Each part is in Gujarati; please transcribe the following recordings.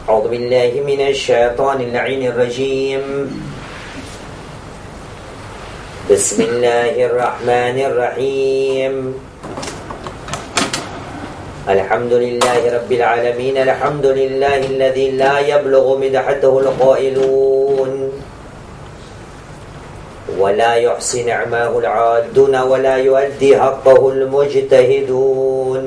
أعوذ بالله من الشيطان اللعين الرجيم بسم الله الرحمن الرحيم الحمد لله رب العالمين الحمد لله الذي لا يبلغ مدحته القائلون ولا يحصي نعماه العادون ولا يؤدي حقه المجتهدون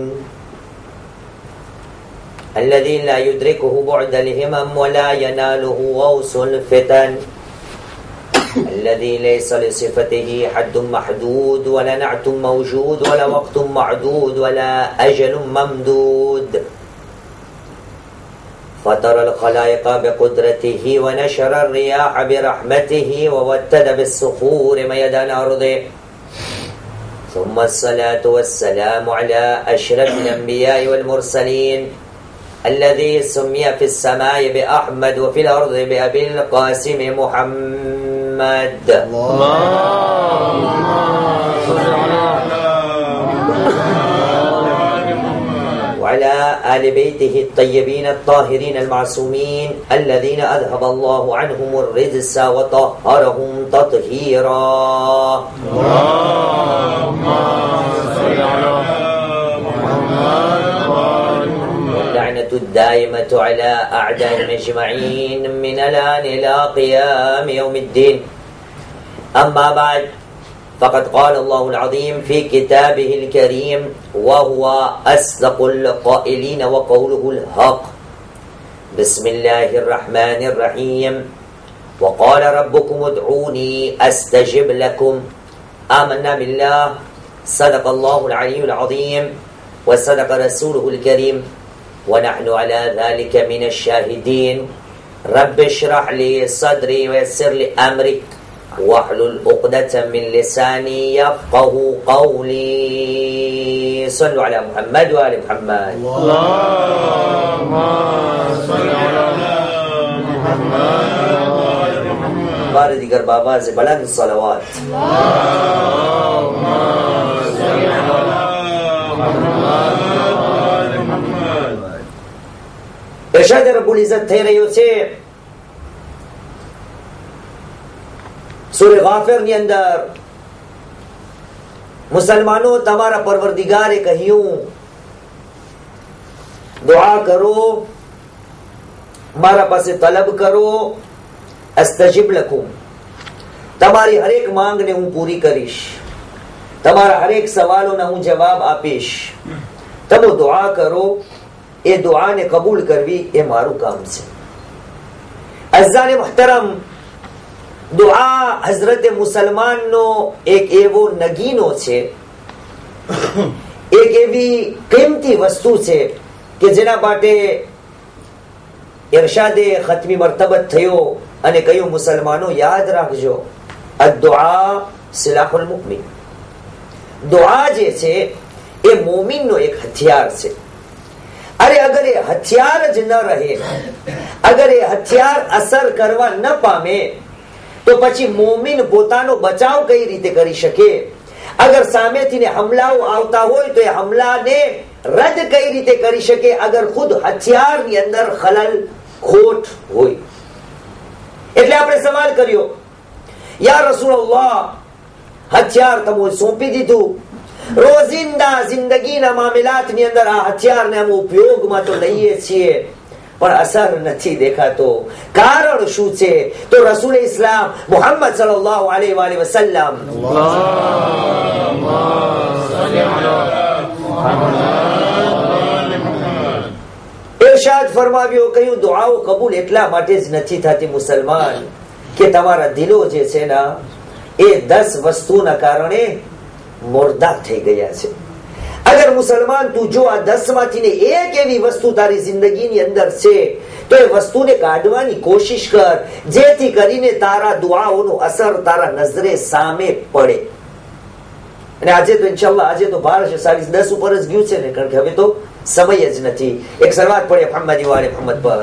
الذي لا يدركه بعد الهمم ولا يناله غوص الفتن الذي ليس لصفته حد محدود ولا نعت موجود ولا وقت معدود ولا أجل ممدود فطر الخلائق بقدرته ونشر الرياح برحمته ووتد بالصخور ميدان أرضه ثم الصلاة والسلام على أشرف الأنبياء والمرسلين الذي سمي في السماء بأحمد وفي الأرض بأبي القاسم محمد وعلى آل بيته الطيبين الطاهرين المعصومين الذين أذهب الله عنهم الرجس وطهرهم تطهيرا الدائمة على أعدائهم أجمعين من الآن إلى قيام يوم الدين أما بعد فقد قال الله العظيم في كتابه الكريم وهو أصدق القائلين وقوله الحق بسم الله الرحمن الرحيم وقال ربكم ادعوني أستجب لكم آمنا بالله صدق الله العلي العظيم وصدق رسوله الكريم ونحن على ذلك من الشاهدين رب اشرح لي صدري ويسر لي أمري واحلل عقدة من لساني يفقه قولي صلوا على محمد وآل محمد اللهم صل على محمد وآل محمد بار دیگر بآواز بلند صلوات اللهم صل على محمد ارشاد رب العزت થઈ રહ્યો છે સૂરે ગાફિર ની અંદર મુસલમાનો તમારા પરવરદિગારે કહ્યું દુઆ કરો મારા પાસે તલબ કરો અસ્તજીબ લકુમ તમારી હરેક માંગને હું પૂરી કરીશ તમારા હરેક સવાલોના હું જવાબ આપીશ તમે દુઆ કરો એ દુઆને કબૂલ કરવી એ મારું કામ છે અઝાને મુહતરમ દુઆ હઝરત મુસલમાનનો એક એવો નગીનો છે એક એવી કિંમતી વસ્તુ છે કે જેના માટે ઇરશાદે ખતમી મર્તબત થયો અને કહ્યું મુસલમાનો યાદ રાખજો અદ્દુઆ સિલાહુલ મુમિન દુઆ જે છે એ મોમિનનો એક હથિયાર છે अरे अगर ये हथियार ज न रहे अगर ये हथियार असर करवा न पामे तो પછી મોમિન પોતાનો બચાવ કઈ રીતે કરી શકે અગર સામેથી ને હમલાઓ આવતા હોય તો એ હમલાને રદ કઈ રીતે કરી શકે અગર ખુદ હથિયારની અંદર ખલલ ખોટ હોય એટલે આપણે સવાલ કર્યો યા રસૂલલ્લાહ હથિયાર તમે સોંપી દીધું રોજિંદા જિંદગીના મામલાતની અંદર આ હથિયારને અમે ઉપયોગમાં તો લઈએ છીએ પણ અસર નથી દેખાતો કારણ શું છે તો રસૂલ ઇસ્લામ મુહમ્મદ સલ્લલ્લાહુ અલૈહિ વસલ્લમ ઇરશાદ ફરમાવ્યો કહ્યું દુઆઓ કબૂલ એટલા માટે જ નથી થતી મુસલમાન કે તમારા દિલો જે છે ને એ 10 વસ્તુના કારણે मुर्दा થઈ ગયા છે અગર મુસલમાન તું જો આ 10 માંથી ને એક એવી વસ્તુ તારી જિંદગીની અંદર છે તો એ વસ્તુને કાઢવાની કોશિશ કર જેથી કરીને તારા દુઆઓનો અસર તારા નજરે સામે પડે અને આજે તો ઇન્શાઅલ્લાહ આજે તો 12:10 ઉપર જ ગયું છે ને કારણ કે હવે તો સમય જ નથી એક સલાવત પડે મુહમ્મદ વાલે મુહમ્મદ પર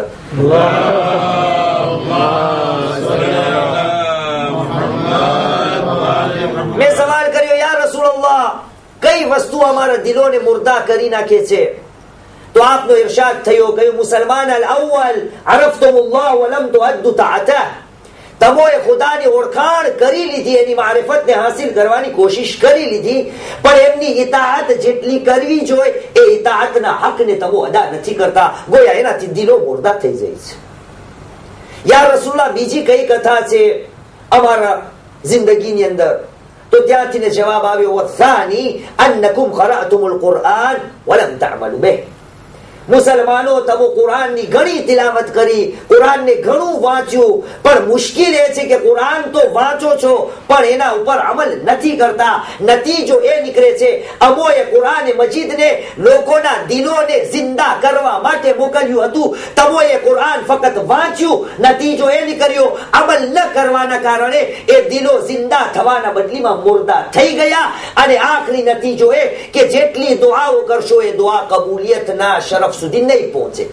મેં સવાલ કર્યો યા રસૂલલ્લાહ કઈ વસ્તુ અમારા દિલોને મુર્દા કરી નાખે છે તો આપનો ઇરશાદ થયો કે મુસલમાન અલ અવ્વલ અરફતુમુલ્લાહ વલમ તુઅદ્દુ તાઅતહ, તમોએ ખુદાની ઓળખાણ કરી લીધી, એની મારિફતને હાસિલ કરવાની કોશિશ કરી લીધી, પણ એમની ઇતાઅત જેટલી કરવી જોઈએ એ ઇતાઅતના હકને તમો અદા નથી કરતા. ગોયા એનાથી દિલો મુર્દા થઈ જાય છે. યા રસૂલલ્લાહ, બીજી કઈ કથા છે અમારા જિંદગીની અંદર? તો ત્યાંથી જવાબ આવ્યો, વસાની અન્નકુમ ખરાતુમુલ કુરઆન વલમ તઅમલુ બિહ. મુસલમાનો, તમે કુરાનની ઘણી તિલાવત કરી, કુરાનને ઘણું વાંચ્યું, પણ મુશ્કેલ એ છે કે કુરાન તો વાંચો છો પણ એના ઉપર અમલ નથી કરતા. નતીજો એ નીકળે છે અમોએ કુરાન મજીદને લોકોના દિલોને જિંદા કરવા માટે મોકલ્યું હતું, તમોએ કુરાન ફક્ત વાંચ્યું, નતીજો એ નીકળ્યો અમલ ન કરવાના કારણે એ દિલો જિંદા થવાના બદલીમાં મુર્દા થઈ ગયા. અને આખરી નતીજો એ કે જેટલી દુઆઓ કરશો એ દુઆ કબૂલિયતના શરફ સુધી નહીં પહોંચે.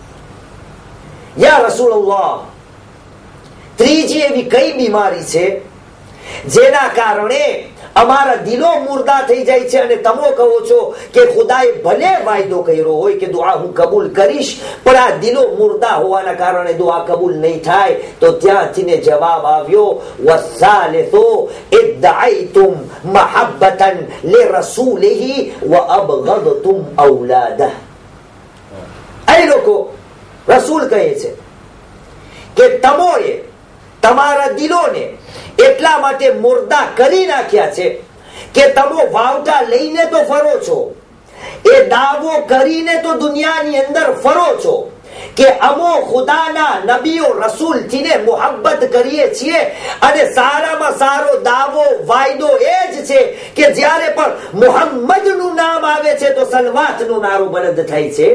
યા રસૂલલ્લાહ, ત્રીજી એવી કઈ બીમારી છે જેના કારણે અમારા દિલો મુર્દા થઈ જાય છે અને તમે કહો છો કે ખુદાએ ભલે વાયદો કર્યો હોય કે દુઆ હું કબૂલ કરીશ, પણ આ દિલો મુર્દા હોવાના કારણે દુઆ કબૂલ નહીં થાય? તો ત્યાંથી જવાબ આવ્યો, વસાલિસુ ઇદ્દાઈતુમ મહબ્બતન લિરસૂલિહી વ અબગદતુમ ઔલાદહ. એ લોકો રસૂલ કહે છે કે તમોએ તમારા દિલોને એટલા માટે મુર્દા કરી નાખ્યા છે કે તમે વાવટા લઈને તો ફરો છો, એ દાવો કરીને તો દુનિયાની અંદર ફરો છો કે અમો ખુદાના નબીઓ રસૂલ થીને મોહબ્બત કરીએ છીએ, અને સારામાં સારો દાવો વાયદો એ જ છે કે જ્યારે પણ મુહમ્મદ નું નામ આવે છે તો સલવાત નું નારો બલંદ થાય છે.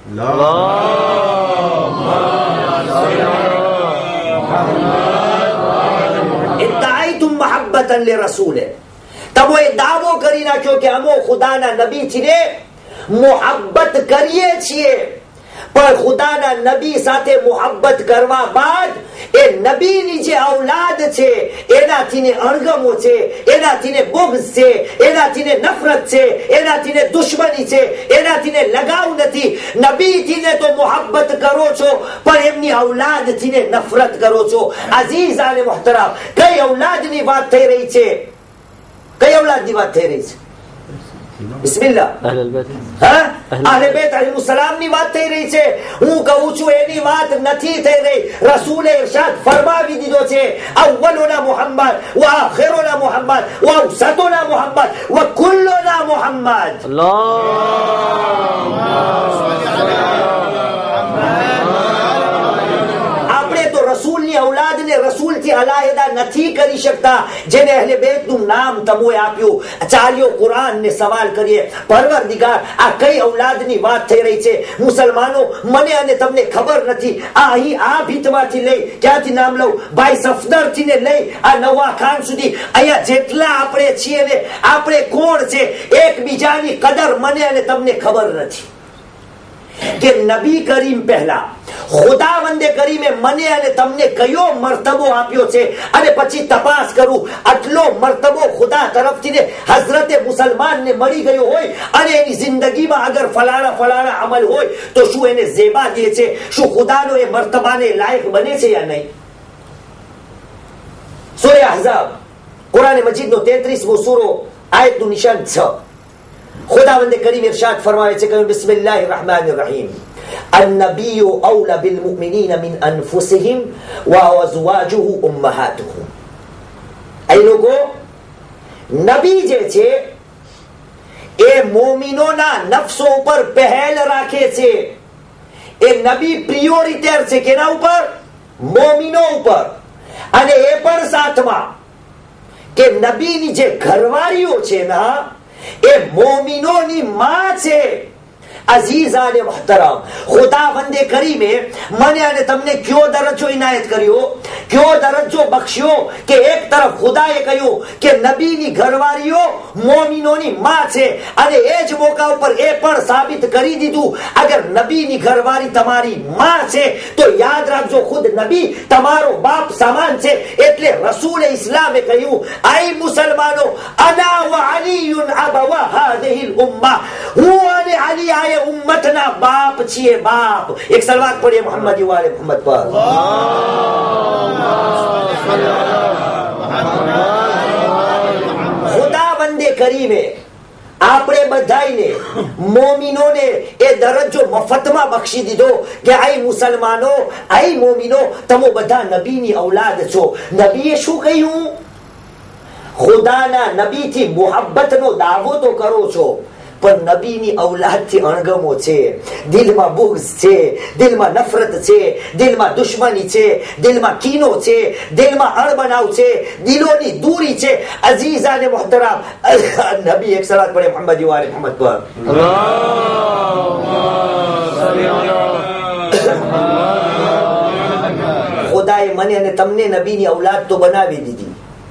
મહબ્બતન લિરસૂલે, તમે દાવો કરી નાખ્યો કે અમો ખુદાના નબી થીને મોહબ્બત કરીએ છીએ, પણ ખુદાના નબી સાથે મોહબ્બત કરવા બાદ એ નબીની જે ઔલાદ છે એનાથી અણગમો છે, એનાથી બુગ્ઝ છે, એનાથી નફરત છે, એનાથી દુશ્મની છે, એનાથી લગાવ નથી. નબીથી તો મોહબ્બત કરો છો પણ એમની ઔલાદથી નફરત કરો છો. અઝીઝ અને મુહતરમ, કઈ ઔલાદની વાત થઈ રહી છે? કઈ ઔલાદની વાત થઈ રહી છે? બિસ્મિલ્લાહ, અહલે બેત અલૈહિસ્સલામની વાત થઈ રહી છે. હું કહું છું એની વાત નથી થઈ રહી. રસૂલે ઇરશાદ ફરમાવી દીધો છે, અવ્વલુના મુહમ્મદ વ આખિરુના મુહમ્મદ વ અવસતુના મુહમ્મદ વ કુલ્લુના મુહમ્મદ. રસૂલની ઔલાદને રસૂલથી અલાયદા નથી કરી શકતા. જેને અહલે બેતનું નામ તમોએ આપ્યું, ચાલ્યો કુરાનને સવાલ કરીએ, પરવરદિગાર આ કઈ ઔલાદની વાત થઈ રહી છે? મુસલમાનો, મને અને તમને ખબર નથી. આ અહીં આ ભીતમાંથી લઈ, ક્યાંથી નામ લઉં, ભાઈ સફદરથી ને લઈ આ નવા ખાન સુધી, અહીંયા જેટલા આપણે છીએ ને, આપણે કોણ છે એકબીજાની કદર મને અને તમને ખબર નથી. કે નબી કરીમ પહેલા ખુદાવંદે કરીમે મને અને તમને કયો મર્તબો આપ્યો છે, અને પછી તપાસ કરું આટલો મર્તબો ખુદા તરફથી હઝરતે મુસલમાનને મળી ગયો હોય અને એની જિંદગીમાં અગર ફલાણા અમલ હોય તો શું એને ઝેબા દે છે? શું ખુદાનો એ મર્તબાને લાયક બને છે યા નહીં? સૂરા અહઝાબ કુરાન મજીદનો 33મો સૂરો, આયતનું નિશાન 6. ખુદાવંદે કરીમ ઇરશાદ ફરમાવે છે કે બિસ્મિલ્લાહિર રહેમાનિર રહીમ, النبي أولى بالمؤمنين من أنفسهم وأزواجه أمهاتهم. أي लोगो, નબી જે છે એ મોમિનોના નફસો ઉપર પહેલ રાખે છે. એ નબી પ્રિયોરિટેર છે કેના ઉપર? મોમિનો ઉપર. અને એ પણ સાથમાં કે નબીની જે ઘરવાળીઓ છે ના, એ મોમિનોની માં છે. અઝીઝાને મુહતરમ, ખુદાવંદે કરીમે મને અને તમને કયો દરજ્જો ઇનાયત કર્યો કયો દરજ્જો બખ્શ્યો કે એક તરફ ખુદાએ કહ્યું કે નબીની ઘરવાળીઓ મોમિનોની માં છે અને એ જ મોકા ઉપર એ પણ સાબિત કરી દીધું અગર નબીની ઘરવાળી તમારી માં છે તો યાદ રાખજો ખુદ નબી તમારો બાપ સમાન છે એટલે રસૂલે ઇસ્લામે કહ્યું આઈ મુસલમાનો અના વ અલીયુન અબવા હાદિહિલ ઉમ્મah હું અને અલી આએ ઉમ્મતના બાપ છીએ બાપ એક સલવાત પઢીએ મોહમ્મદ વાલે મોહમ્મદ પર ખુદાવંદે કરીમે આપણે બધાઈને મોમિનોને એ દરજ્જો મફતમાં બક્ષી દીધો કે આઈ મુસલમાનો આઈ મોમિનો તમે બધા નબીની ઔલાદ છો નબીએ શું કહ્યું ખુદાના નબીથી મોહબ્બતનો દાવો તો કરો છો પણ નબીની ઔલાદથી અણગમો છે દિલમાં બુગ્ઝ છે દિલમાં નફરત છે દિલમાં દુશ્મની છે દિલમાં કીનો છે દિલમાં અણબનાવ છે દિલોની દૂરી છે અઝીઝાને મોહતરમ નબી એક સલાત પડે મોહમ્મદ વાલે મોહમ્મદ પર ખુદાએ મને અને તમને નબીની ઔલાદ તો બનાવી દીધી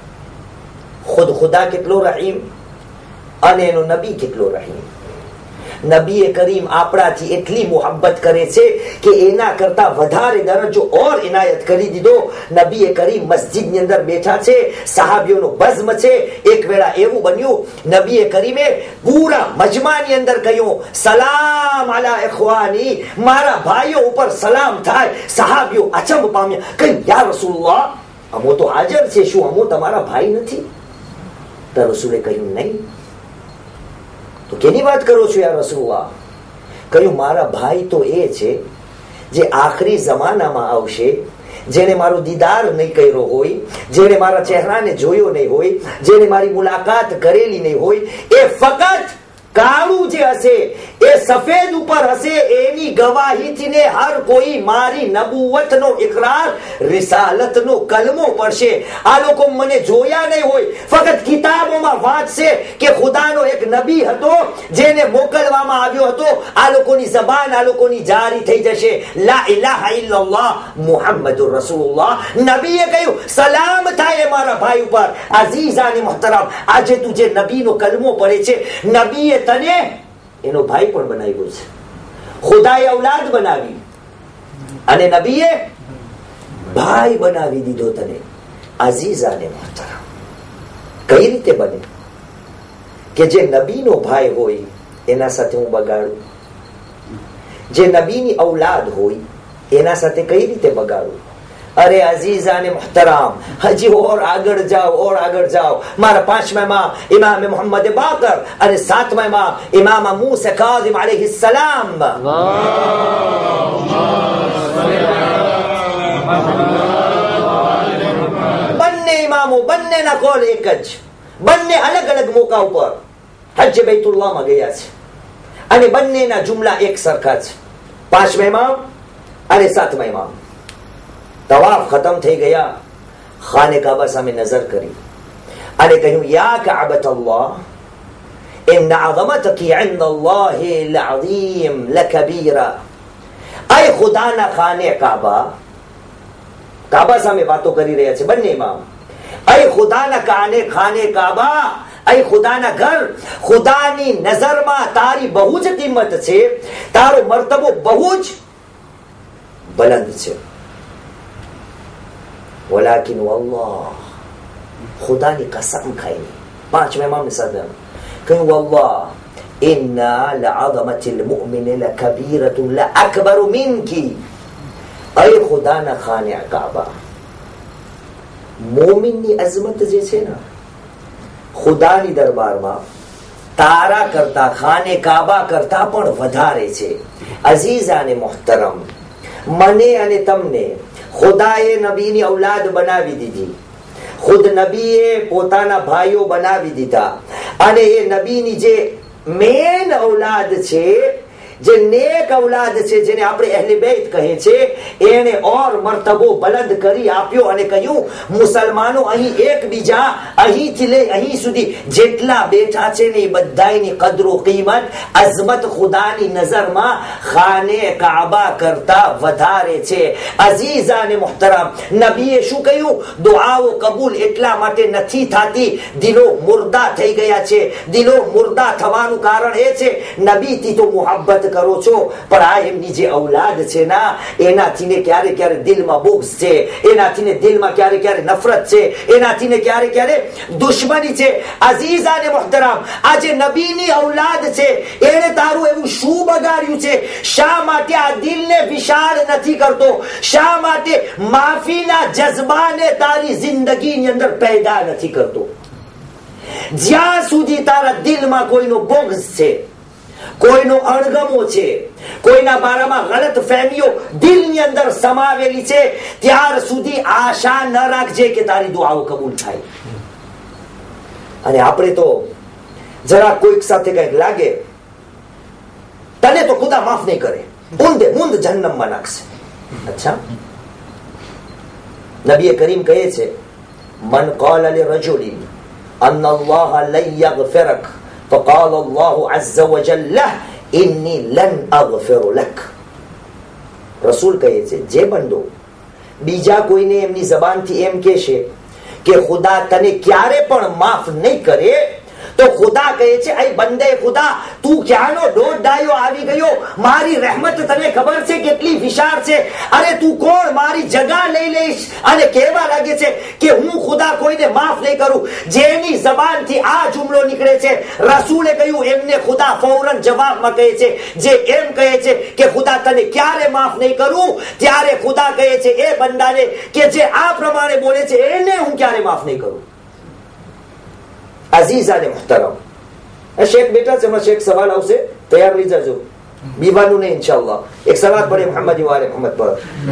ખુદા કેટલો રહીમ અને એનો નબી કેટલો રહીમ નબી કરીમ આપણાથી એટલી મોહબ્બત કરે છે કે એના કરતા વધારે દરજ્જો ઓર ઇનાયત કરી દીધો નબી કરીમ મસ્જિદની અંદર બેઠા છે સહાબીઓનો બઝમ છે એક વેળા એવું બન્યું નબી કરીમે પૂરા મજમાની અંદર કહ્યું સલામ અલા ઇખવાની મારા ભાઈઓ ઉપર સલામ થાય સહાબીઓ અચંબ પામ્યા કહ્યું યા રસૂલુલ્લાહ અમો તો હાજર છે શું અમો તમારા ભાઈ નથી તો રસૂલે કહ્યું નહીં તો કેની વાત કરો છો યા રસૂલુલ્લાહ કહ્યું મારા ભાઈ તો એ છે જે આખરી જમાનામાં આવશે જેને મારો દીદાર નહીં કર્યો હોય જેને મારા ચહેરાને જોયો નહીં હોય જેને મારી મુલાકાત કરેલી નહીં હોય એ ફક્ત કાળું જે હશે એ સફેદ ઉપર હશે એની ગવાહીથી ને હર કોઈ મારી નબુવતનો ઇકરાર રિસાલતનો કલમો પડશે આ લોકો મને જોયા નહીં હોય ફક્ત કિતાબોમાં વાંચશે કે ખુદાનો એક નબી હતો જેને મોકલવામાં આવ્યો હતો આ લોકોની જબાન આ લોકોની જારી થઈ જશે લા ઇલાહા ઇલ્લલ્લાહ મુહમ્મદુર રસૂલુલ્લાહ નબીએ કહ્યું સલામ થાય મારા ભાઈ ઉપર અઝીઝાને મોહતરમ આજે તું જે નબીનો કલમો પડે છે નબીએ તને એનો ભાઈ પણ બનાવ્યો છે ખુદાએ ઔલાદ બનાવી અને નબીએ ભાઈ બનાવી દીધો તને અઝીઝાને મોહતરમ કઈ રીતે બને કે જે નબીનો ભાઈ હોય એના સાથે હું બગાડું જે નબીની ઔલાદ હોય એના સાથે કઈ રીતે બગાડું અરે અઝીઝાને મોહતરમ હજી ઓર આગળ જાઓ મારા પાંચમા ઇમામ ઇમામ મોહમ્મદ બાકર અને સાતમા ઇમામ ઇમામ મૂસા કાઝિમ અલૈહિ સલામ બંને ઇમામો બંનેના કોલ એક જ બંને અલગ અલગ મોકા ઉપર હજ બૈતુલ્લાહમાં ગયા છે અને બંનેના જુમલા એક સરખા છે પાંચમા ઇમામ અને સાતમા ઇમામ તવાફ ખતમ થઈ ગયા ખાને કાબા સામે નજર કરી અને કહ્યું યા કાબત અલ્લાહ ઇન અઝમતકી ઇન્દ અલ્લાહ લઅઝીમ લકબીરા ay ખુદાના ખાને કાબા સામે વાતો કરી રહ્યા છે બંને ઇમામ ay ખુદાના ખાને કાબા ay ખુદાના ઘર ખુદાની નજરમાં તારી બહુ જ કિંમત છે તારો મર્તબો બહુ જ બુલંદ છે વલાકિન વલ્લાહ ખુદાની કસમ ખાઈને પાંચમા ઇમામ સદન કહ્યું વલ્લાહ ઇન્ના લઅઝમતિલ મુઅમિન લકબીરતુન લઅકબર મિનકી ay ખુદાના ખાને કાબા મોમિનની અઝમત જે છે ને ખુદાની દરબારમાં તારા કરતા ખાને કાબા કરતા પણ વધારે છે અઝીઝાને મોહતરમ મને અને તમને ખુદાએ નબીની ઔલાદ બનાવી દીધી ખુદ નબીએ પોતાના ભાઈઓ બનાવી દીધા અને એ નબીની જે મેન ઔલાદ છે જે નેક ઔલાદ છે, જેને આપણે અહલે બેત કહે છે, એને ઓર મર્તબો બલંદ કરી આપ્યો અને કહ્યું મુસલમાનો અહીં એકબીજા અહીંથી લઈ અહીં સુધી જેટલા બેઠા છે ને એ બધાની કદરો કિંમત અઝમત ખુદાની નજરમાં ખાને કાબા કરતા વધારે છે. અઝીઝા અને મુહતરમ, નબીએ શું કહ્યું? દુઆઓ કબૂલ એટલા માટે નથી થતી, દિલો મુર્દા થઈ ગયા છે. દિલો મુર્દા થવાનું કારણ એ છે નબીથી તો મુહબ્બત કરો છો, પણ આ એમની જે ઔલાદ છે ના, એનાથી ને ક્યારે ક્યારે દિલમાં બુગ્ઝ છે, એનાથી ને દિલમાં ક્યારે ક્યારે નફરત છે, એનાથી ને ક્યારે ક્યારે દુશ્મની છે. અઝીઝા અને મુહતરમ, આ જે નબીની ઔલાદ છે એને તારું એવું શું બગાડ્યું છે? શા માટે આ દિલને વિશાળ નથી કરતો? શા માટે માફીના જજબાને તારી જિંદગીની અંદર પેદા નથી કરતો? જ્યાં સુધી તારા દિલમાં કોઈનો બોગ્ઝ છે, કોઈનો અણગમો છે, કોઈના બારામાં ગલત ફહેમીઓ દિલની અંદર સમાવેલી છે, ત્યાર સુધી આશા ન રાખજે કે તારી દુઆઓ કબૂલ થાય. અને આપણે તો જરા કોઈક સાથે કઈક લાગે, તને તો ખુદા માફ નહીં કરે, ઊંધે મૂંદ જહન્નમમાં નાખશે. અચ્છા, નબી કરીમ કહે છે મન قال لرجل ان الله لن يغفرك فقال الله عز وجل له اني لن اغفر لك. રસૂલ કહે છે જે બંદો બીજા કોઈને એમની જબાનથી એમ કહેશે કે ખુદા તને ક્યારે પણ માફ નહીં કરે, તો ખુદા કહે છે એ બંદે ખુદા, તું ક્યાંનો દોઢ ડાયો આવી ગયો? મારી રહેમત તને ખબર છે કેટલી વિશાળ છે? અરે તું કોણ? મારી જગા લઈ લઈશ અને કહેવા લાગે છે કે હું ખુદા કોઈને માફ નહીં કરું. જેની જબાનથી આ જુમલો નીકળે છે, રસૂલે કહ્યું એમને ખુદા ફૌરન જવાબમાં કહે છે. જે એમ કહે છે કે ખુદા તને ક્યારે માફ નહીં કરું, ત્યારે ખુદા કહે છે એ બંદાને કે જે આ પ્રમાણે બોલે છે એને હું ક્યારે માફ નહીં કરું. અઝીઝા ને મુહતરમ, શેખ બેઠા છે, શેખ સવાલ આવશે, તૈયાર રહી જજો, બીવાનું નહીં ઇન્શાઅલ્લાહ. એક સલાત પડે મોહમ્મદ વાલે મોહમ્મદ પર.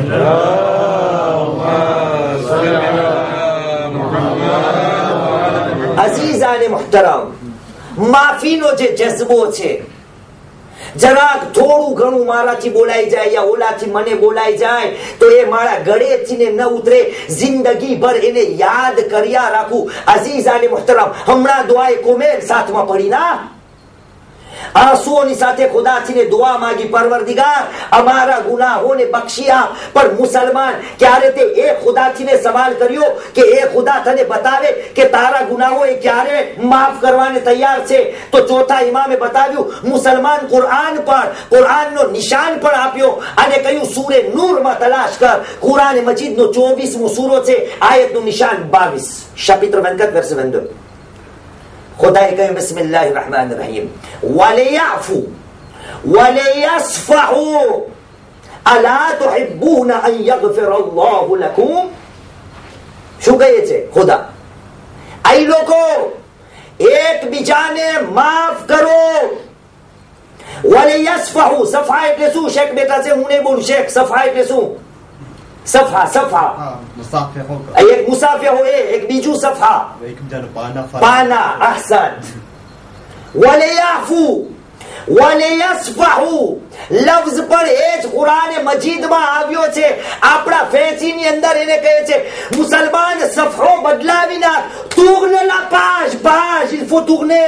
અઝીઝા ને મુહતરમ, માફીનો જે જજ્બો છે, જરાક થોડું ઘણું મારાથી બોલાઈ જાય યા ઓલાથી મને બોલાઈ જાય તો એ મારા ગળેથી ને ન ઉતરે, જિંદગી ભર એને યાદ કર્યા રાખું. અઝીઝા ને મુહતરમ, હમણાં દુઆએ કોમેર સાથમાં પડી ના, આંસુઓની સાથે ખુદાથી દુઆ માંગી, પરવરદિગાર અમારા ગુનાહોને બક્ષી આપ. પણ મુસલમાન ક્યારે તે એ ખુદાથી સવાલ કર્યો કે એ ખુદા તને બતાવે કે તારા ગુનાહો એ ક્યારે માફ કરવાને તૈયાર છે? તો ચોથા ઇમામે બતાવ્યું, મુસલમાન કુરઆન પર, કુરઆનનો નિશાન પણ આપ્યો અને કહ્યું સૂરે નૂરમાં તલાશ કર. કુરાન મજીદનો 24મો સૂરો છે, આયતનું નિશાન 22, chapitre 24 verset 22. खुदा कहें बिस्मिल्लाहिर रहमानिर रहीम वलियाफू वलियस्फहू अला तुहिब्बून अन यगफिर अल्लाहु लकुम. શું કહે છે ખુદા? આ લોકો એકબીજાને માફ કરો. વલિયસ્ફહુ, સફા એટલે શું? શેખ બેટા છે, હું નહીં બોલું. શેખ સફા એટલે શું? સફા, સફા એક મુસાફિર હોય, એક બીજું સફા, પાના. અહસન. વલિયાફુ વલિયસ્ફહુ લફ્ઝ પણ એ જ કુરાન મજીદમાં આવ્યો છે. આપણા ફેંચીની અંદર એને કહે છે મુસલમાન સફરો બદલાવી નાખ. તુગને લા પાશ પાશ ફુતુગને,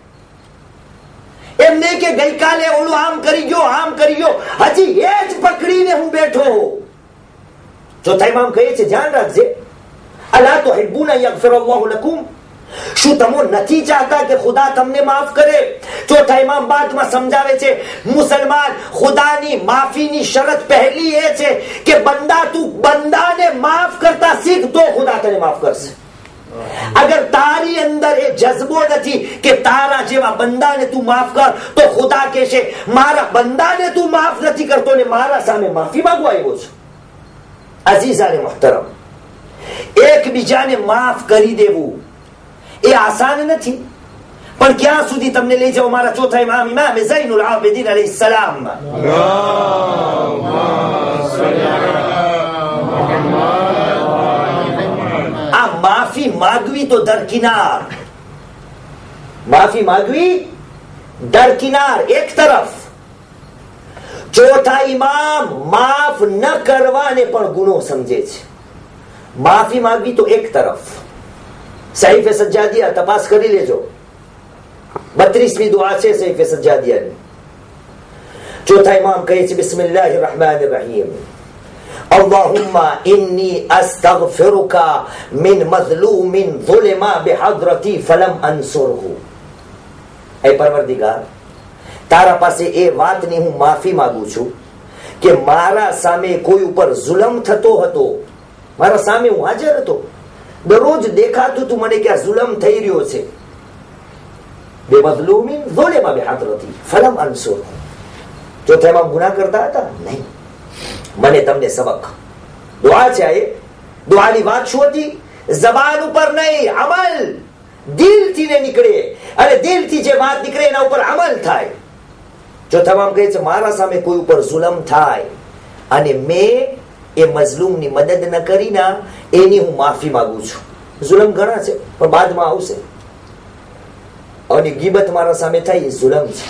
એમ નહીં કે ગઈકાલે ઓલું આમ કરી ગયો, આમ કરી ગયો, હજી એ જ પકડીને હું બેઠો. ચોથા ઇમામ કહે છે ધ્યાન રાખજે, અલા તુહિબ્બુન અન યગફિર અલ્લાહુ લકુમ, શું તમે નથી ચાહતા કે ખુદા તમને માફ કરે? ચોથા ઇમામ બાદમાં સમજાવે છે મુસલમાન, ખુદાની માફીની શરત પહેલી એ છે કે બંદા તું બંદાને માફ કરતા શીખ તો ખુદા તને માફ કરશે. અગર તારી અંદર એ જજ્બો નથી કે તારા જેવા બંદાને તું માફ કર, તો ખુદા કહેશે મારા બંદાને તું માફ નથી કરતો ને મારા સામે માફી માંગવા આવ્યો છું. અઝીઝા ને મુહતરમ, એકબીજાને માફ કરી દેવું એ આસાન નથી, પણ ક્યાં સુધી તમને લઈ જાઓ મારા ચોથા ઇમામ ઇમામ ઝૈનુલ આબિદીન અલૈહિ સલામ. આ માફી માગવી તો દરકિનાર, માફી માગવી દરકિનાર એક તરફ, ચોથા ઇમામ માફ ન કરવાને પણ ગુનો સમજે છે. માફી માંગવી તો એક તરફ, સહીફે સજ્જાદિયા તપાસ કરી લેજો, 32મી દુઆ છે સહીફે સજ્જાદિયાની. ચોથા ઇમામ કહે છે બિસ્મિલ્લાહિર રહેમાનિર રહીમ, અલ્લાહુમ્મા ઇન્ની અસ્તગફિરુકા મિન મઝલૂમિન ઝુલિમા બિહદરતી ફલમ અનસુરહુ. એ પરવરદિગાર, તારા પાસે એ વાતની હું માફી માંગુ છું કે મારા સામે કોઈ ઉપર જુલમ થતો હતો, મારા સામે હું હાજર હતો, દરરોજ દેખાતું તું મને કે આ જુલમ થઈ રહ્યો છે. બેમઝલૂમિન ઝુલિમા બિહદરતી ફલમ અનસુરહુ. ચોથા ઇમામ ગુનાહ કરતા હતા? નહીં. મને તમને સબક દુઆ છે. એ દુઆની વાત શું હતી? જબાન ઉપર નહીં, અમલ દિલથી ને નીકળે, અને દિલથી જે વાત નીકળે એના ઉપર અમલ થાય. ચોથા ઇમામ કહે છે મારા સામે કોઈ ઉપર જુલમ થાય અને મેં એ મઝલૂમની મદદ ન કરી ના, એની હું માફી માંગુ છું. જુલમ ઘણા છે પણ બાદમાં આવશે. અને ગીબત મારા સામે થાય એ જુલમ છે,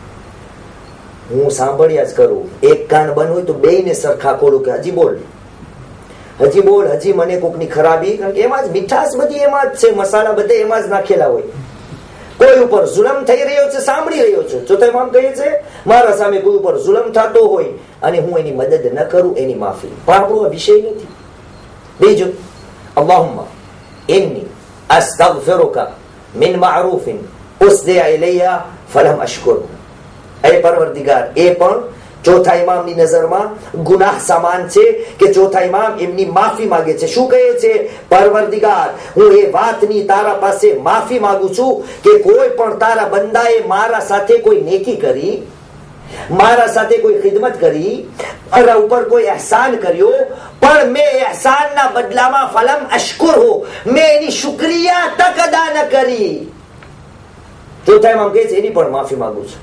હું સાંભળ્યા જ કરું. એક કાન બંધ હોય તો બેયને સરખા ખોલું કે હજી બોલ, હજી બોલ, હજી મને કોકની ખરાબી, કારણ કે એમાં જ મીઠાશ બધી એમાં જ છે, મસાલા બધા એમાં જ નાખેલા હોય. કોઈ ઉપર જુલમ થઈ રહ્યો છે, સાંભળી રહ્યો છું. ચોથા ઇમામ કહે છે મારા સામે કોઈ ઉપર જુલમ થતો હોય અને હું એની મદદ ન કરું, એની માફી. પણ આપણો વિષય નથી. બીજું, અલ્લાહુમ્મા ઇન્ની અસ્તગફિરુકા મિન મારૂફિન ઉસ્દિયા ઇલૈયા ફલમ અશકુર. એ પરવરદિગાર, એ પણ ચોથા ઇમામની નજરમાં ગુનાહ સમાન છે કે ચોથા ઇમામ એમની માફી માંગે છે. શું કહે છે? પરવરદિગાર, હું એ વાતની તારા પાસે માફી માંગુ છું કે કોઈ પણ તારા બંદાએ મારા સાથે કોઈ નેકી કરી, મારા સાથે કોઈ ખિદમત કરી, મારા ઉપર કોઈ એહસાન કર્યો, પણ મેં એહસાનના બદલામાં ફલમ અશકુર હો, મેં એની શુક્રિયા તક અદા ન કરી. ચોથા ઇમામ કહે છે એની પણ માફી માંગુ છું.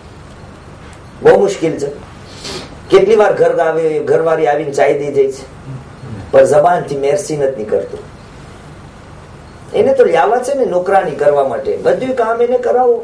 બહુ મુશ્કેલ છે. કેટલી વાર ઘરવાળી આવીને ચાય દઈ જાય છે પણ જબાનથી મેરસી નથી નીકળતું. એને તો લાવવા છે ને નોકરાની કરવા માટે, બધું કામ એને કરાવો.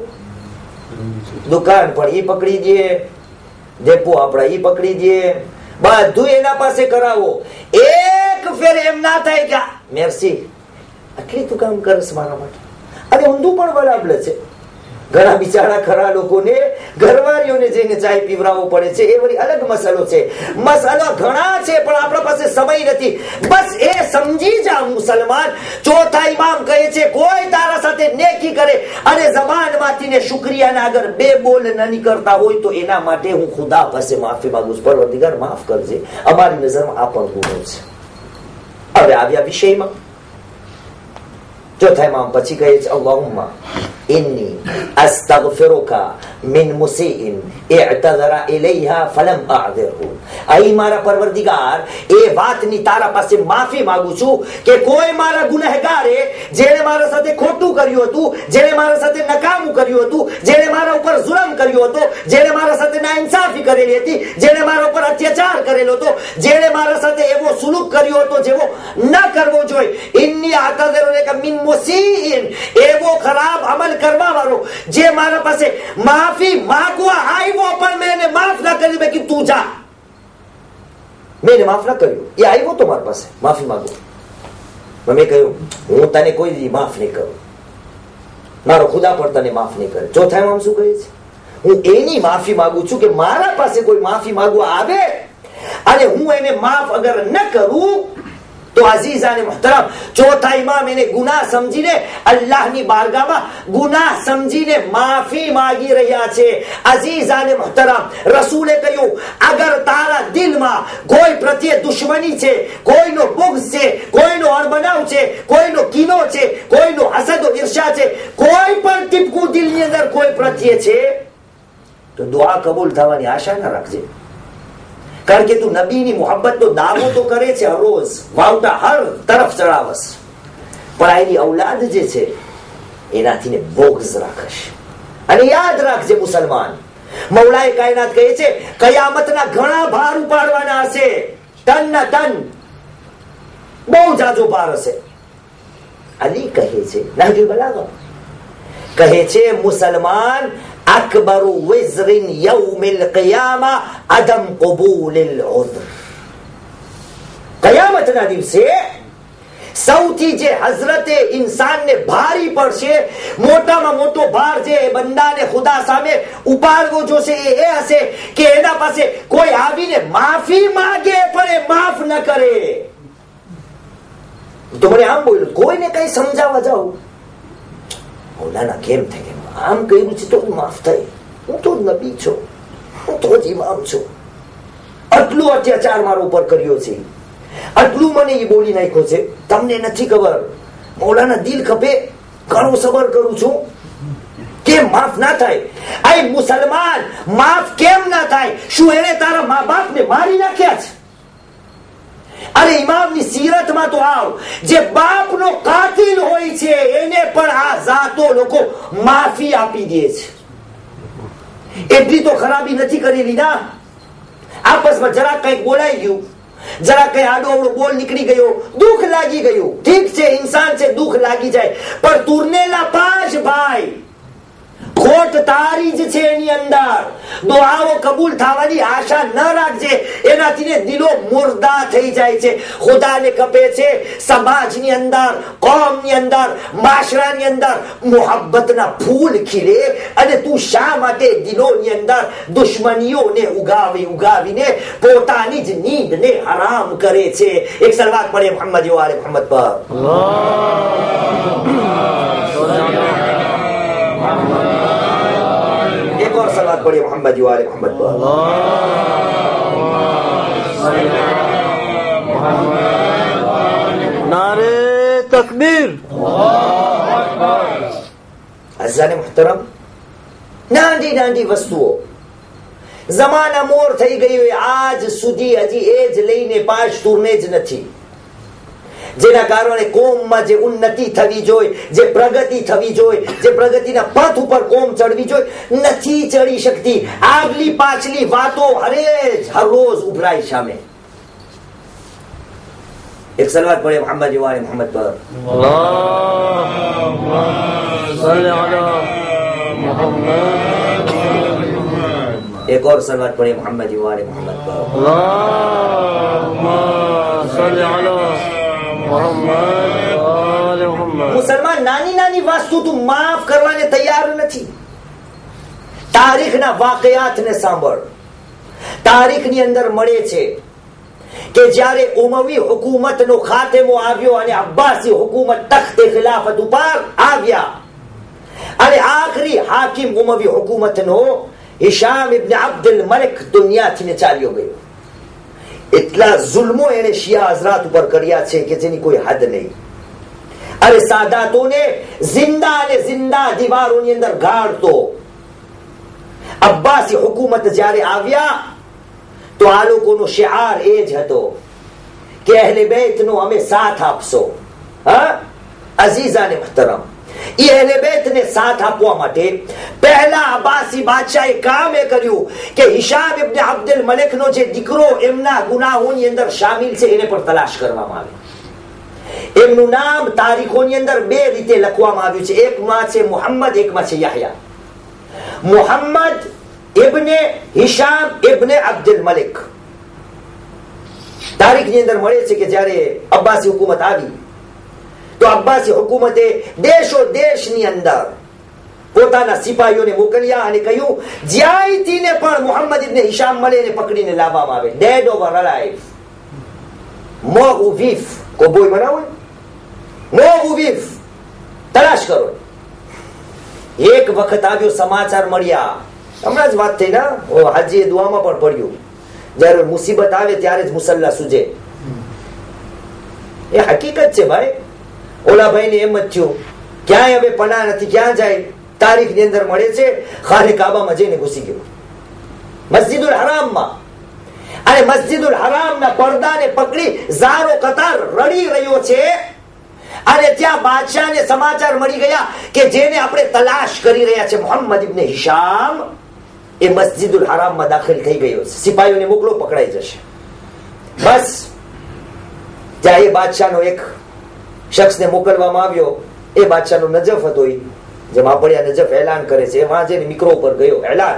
દુકાન પણ ઈ પકડી દે, ડેપો આપડા ઈ પકડી દે, બધું એના પાસે કરાવો. એક ફેર એમ ના થાય કે મેરસી આટલી તું કામ કરસ મારા માટે. અને ઊંધું પણ બરાબર છે. ઘણા બિચારા ખરા લોકોને ઘરવાળીઓને જઈને ચાય પીવરાવવો પડે છે, એ વળી અલગ મસાલો છે. મસાલા ઘણા છે પણ આપણા પાસે સમય નથી. બસ એ સમજી જા મુસલમાન. ચોથા ઇમામ કહે છે કોઈ તારા સાથે નેકી કરે અને જબાનમાંથી ને શુક્રિયાના આગળ બે બોલ ન નીકળતા હોય તો એના માટે હું ખુદા પાસે માફી માંગુ છું. પરવરદિગાર માફ કરજે, અમારી નજરમાં આ પણ ગુનો છે. હવે આવ્યા વિષયમાં. ચોથા ઇમામ પછી કહે છે અલ્લાહુમ્મા ઇન્ની અસ્તગફિરુકા મિન મુસીઇન ઇઅતઝરા ઇલૈહા ફલમ અઅذરહુ. અહીં મારા પરવરદિગાર એ વાતની તારા પાસે માફી માંગુ છું કે કોઈ મારા ગુનેહગારે જેણે મારા સાથે ખોટું કર્યું હતું, જેણે મારા સાથે નકામું કર્યું હતું, જેણે મારા ઉપર જુલ્મ કર્યો હતો, જેણે મારા સાથે નાઇન્સાફી કરેલી હતી, જેણે મારા ઉપર અત્યાચાર કરેલો હતો, જેણે મારા સાથે એવો સુલુક કર્યો હતો જેવો ન કરવો જોઈએ. ઇન્ની અઅذરુ મિન મુસીઇન, એવો ખરાબ અમલ કરવા વાળો જે મારા પાસે માફી માંગવા આવ્યો પણ મેં એને માફ ના કરી, મેં કીધું તું જા, મેં એને માફ ના કર્યું. એ આવ્યો તો મારી પાસે માફી માંગો, મેં કહ્યું હું તને કોઈ દી માફ નહીં કરું, મારો ખુદા પણ તને માફ નહીં કરે. ચોથા ઇમામ શું કહે છે? હું એની માફી માંગુ છું કે મારા પાસે કોઈ માફી માંગવા આવે અને હું એને માફ અગર ન કરું તો અઝીઝાને મુહતરમ, ચોથા ઇમામ એને ગુનાહ સમજીને અલ્લાહની બારગાહમાં ગુનાહ સમજીને માફી માંગી રહ્યા છે. અઝીઝાને મુહતરમ, રસૂલે કહ્યું અગર તારા દિલમાં કોઈ પ્રત્યે દુશ્મની છે, કોઈનો બુગ્ઝ છે, કોઈનો અણબનાવ છે, કોઈનો કીનો છે, કોઈનો હસદ ઈર્ષા છે, કોઈ પણ ટીપકું દિલની અંદર કોઈ પ્રત્યે છે તો દુઆ કબૂલ થવાની આશા ના રાખજે. કારણ કે તું નબીની મોહબ્બતનો દાવો તો કરે છે, રોજ વાવટા હર તરફ ચડાવસ, પણ એની ઔલાદ જે છે એનાથી ને બોગ્ઝ રાખશ. અને યાદ રાખજે મુસલમાન, મૌલાએ કાયનાત કહે છે કયામતના ઘણા ભાર ઉપાડવાના હશે, ટન ના ટન, બહુ જાજો ભાર હશે. અલી કહે છે, નહજુલ બલાગા કહે છે મુસલમાન અકબરુ વિઝરિન યૌમિલ કિયામા અદમ કબૂલિલ ઉદ્ર. કયામતના દિવસે સૌથી જે હઝરતે ઇન્સાનને ભારી પડશે, મોટામાં મોટો ભાર જે બંદાને ખુદા સામે ઉપાડવો જોશે એ હશે કે એના પાસે કોઈ આવીને માફી માંગે પણ એ માફ ન કરે. તો મને આમ બોલ્યું, કોઈને કઈ સમજાવવા જાઉં, મૌલાના કેમ થાય, આમ કહ્યું છે તો માફ થાય, હું તો નબી છું, હું તો જ ઇમામ છું, આટલું અત્યાચાર મારા ઉપર કર્યો છે, આટલું મને એ બોલી નાખ્યો છે, તમને નથી ખબર મૌલાના દિલ ખપે, ઘણો સબર કરું છું, કેમ માફ ના થાય? આ મુસલમાન માફ કેમ ના થાય? શું એને તારા મા બાપને મારી નાખ્યા છે? અરે ઇમામની સીરતમાં તો આવ, જે બાપનો કાતિલ હોય છે એને પણ આ જાતો લોકો માફી આપી દે છે. એટલી તો ખરાબી નથી કરેલી ના. આપસમાં જરા કંઈક બોલાઈ ગયું, જરા કઈ આડો અવળો બોલ નીકળી ગયો, દુઃખ લાગી ગયું, ઠીક છે, ઇન્સાન છે, દુઃખ લાગી જાય, પણ તુરનેલા પાંચ ભાઈ, ખોટ તારી જ છે એની અંદર. દુઆઓ કબૂલ થવાની આશા ન રાખજે, એનાથી દિલો મુર્દા થઈ જાય છે. ખુદાને કપે છે સમાજની અંદર, કોમની અંદર, માશરાની અંદર મોહબ્બતના ફૂલ ખીલે, અને તું શા માટે દિલોની અંદર દુશ્મનીઓને ઉગાવીને પોતાની જ નીંદને હરામ કરે છે? એક સલવાત પડે મોહમ્મદ વાલે મોહમ્મદ પર. एक और सलात पढ़िए मोहम्मद वाले मोहम्मद पर. नारे तकबीर. અઝાને મુહતરમ, નાની નાની વસ્તુઓ જમાના મોર થઈ ગયું, આજ સુધી હજી એ જ લઈને પાંચ તુરને જ નથી, જેના કારણે કોમમાં જે ઉન્નતિ થવી જોઈએ, જે પ્રગતિ થવી જોઈએ, જે પ્રગતિના પથ ઉપર કોમ ચડવી જોઈએ, નથી ચડી શકતી. આગલી પાછલી વાતો હર રોજ ઉભરાય સામે. એક સલવાત પડે મોહમ્મદ વાલે મોહમ્મદ પર. एक और सलवात पढ़े मोहम्मद वाले मोहम्मद पर. મુસલમાન નાની નાની વસ્તુ તું માફ કરવાને તૈયાર નથી. તારીખના વાકયાતને સાંભળ. તારીખની અંદર મળે છે કે જ્યારે ઉમવી હુકુમતનો ખાતમો આવ્યો અને અબ્બાસી હુકુમત તખ્તે ખિલાફત ઉપર આવ્યા, અને આખરી હાકિમ ઉમવી હુકુમતનો હિશામ ઇબ્ન અબ્દુલ મલિક દુનિયાથી ચાલ્યો ગયો. એટલા જુલ્મો એને શિયા હઝરાત ઉપર કર્યા છે કે જેની કોઈ હદ નહીં. અરે સાદાતોને જિંદા અને જિંદા દીવારોની અંદર ગાળતો. અબ્બાસી હુકુમત જ્યારે આવ્યા તો આ લોકોનો શિઆર એ જ હતો કે અહેલે બેતનો અમે સાથ આપશો. હા અઝીઝાને મુહતરમ, એ અહેલે બેતને સાથ આપવા માટે પહેલા અબ્બાસી બાદશાહે કામ એ કર્યું કે હિશામ ઇબ્ન અબ્દુલ મલિકનો જે દીકરો એમના ગુનાહોની અંદર શામિલ છે એને પણ તલાશ કરવામાં આવે. એમનું નામ તારીખોની અંદર બે રીતે લખવામાં આવ્યું છે, એકમાં છે મુહમ્મદ, એકમાં છે યાહયા. મુહમ્મદ ઇબ્ને હિશામ ઇબ્ને અબ્દુલ મલિક. તારીખની અંદર મળે છે કે જ્યારે અબ્બાસી હુકુમત આવી તો અબ્બાસી હુકુમતે દેશો દેશની અંદર પોતાના સિપાહીઓને મોકલ્યા અને કહ્યું જ્યાંથી ને પણ મુહમ્મદ ઇબ્ને હિશામ મળે એને પકડીને લાવવામાં આવે. ડેડ ઓવર અલાઇવ, મોર ઉવીફ કો બોય બનાવો, મોર ઉવીફ તલાશ કરો. એક વખત આવ્યો, સમાચાર મળ્યા, હમણાં જ વાત થઈ ના, હાજી દુઆમાં પણ પડ્યું, જયારે મુસીબત આવે ત્યારે જ મુસલ્લા સુજે. એ હકીકત છે ભાઈ. ઓલા ભાઈ ને એમ જ થયું, ક્યાંય હવે પના નથી, ક્યાં જાય? તારીખ ની અંદર મળે છે ખાને કાબામાં જઈને ઘૂસી ગયો, મસ્જિદુલ હરામમાં. અને મસ્જિદુલ હરામના પડદાને પકડી ઝારો કતાર રડી રહ્યો છે. અને ત્યાં બાદશાહને સમાચાર મળી ગયા કે જેને આપણે તલાશ કરી રહ્યા છે મુહમ્મદ ઇબ્ને હિશામ, એ મસ્જિદુલ હરામમાં દાખલ થઈ ગયો છે. સિપાહીઓને મોકલો, પકડાઈ જશે. બસ જ્યાં એ બાદશાહનો એક શખ્સને મોકલવામાં આવ્યો, એ બાદશાહનો નજફ હતો, જેમ આપણે નજફ એલાન કરે છે એમાં જે મિક્રો ઉપર ગયો એલાન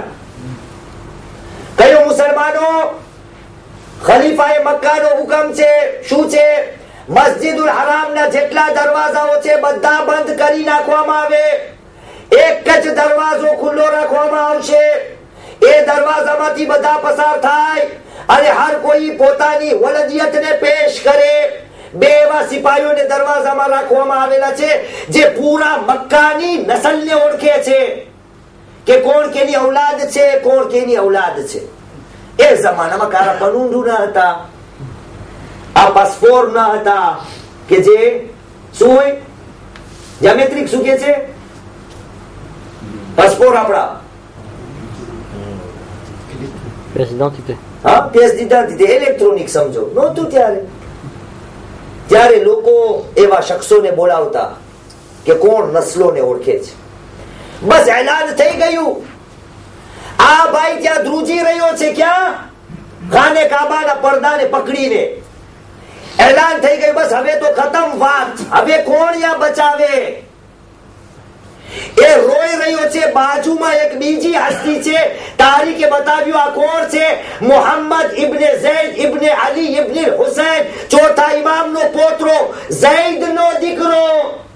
કયો મુસલમાનો ખલીફાએ મક્કાનો હુકમ છે શું છે મસ્જિદુલ હરામના જેટલા દરવાજાઓ છે બધા બંધ કરી નાખવામાં આવે એક જ દરવાજો ખુલ્લો રાખવામાં આવશે એ દરવાજામાંથી બધા પસાર થાય અને હર કોઈ પોતાની વલદિયતને પેશ કરે બે એવા સિપાહીઓને દરવાજામાં રાખવામાં આવેલા છે જે પૂરા મક્કાની નસલને ઓળખે છે કે કોણ કેની ઔલાદ છે કોણ કેની ઔલાદ છે એ જમાનામાં કારા કાનૂન ના હતા આ પાસપોર્ટ ના હતા કે જે શું હોય જ્યોમેટ્રિક શું કે છે પાસપોર્ટ આપણા pièce d'identité. હા pièce d'identité ઇલેક્ટ્રોનિક સમજો નહોતું ત્યારે લોકો એવા શખ્સોને બોલાવતા કે કોણ નસ્લોને ઓળખે છે બસ એલાન થઈ ગયું આ ભાઈ ત્યાં ધ્રુજી રહ્યો છે ક્યાં ખાને કાબાના પડદાને પકડીને એલાન થઈ ગયું બસ હવે તો ખતમ વાત હવે કોણ યા બચાવે એ રોઈ રહ્યો છે બાજુમાં એક બીજી હસ્તી છે તારીખે બતાવ્યું આ કોણ છે મોહમ્મદ ઇબ્ને ઝૈદ ઇબ્ને અલી ઇબ્ને હુસૈન ચોથા ઇમામનો પોતરો ઝૈદનો દીકરો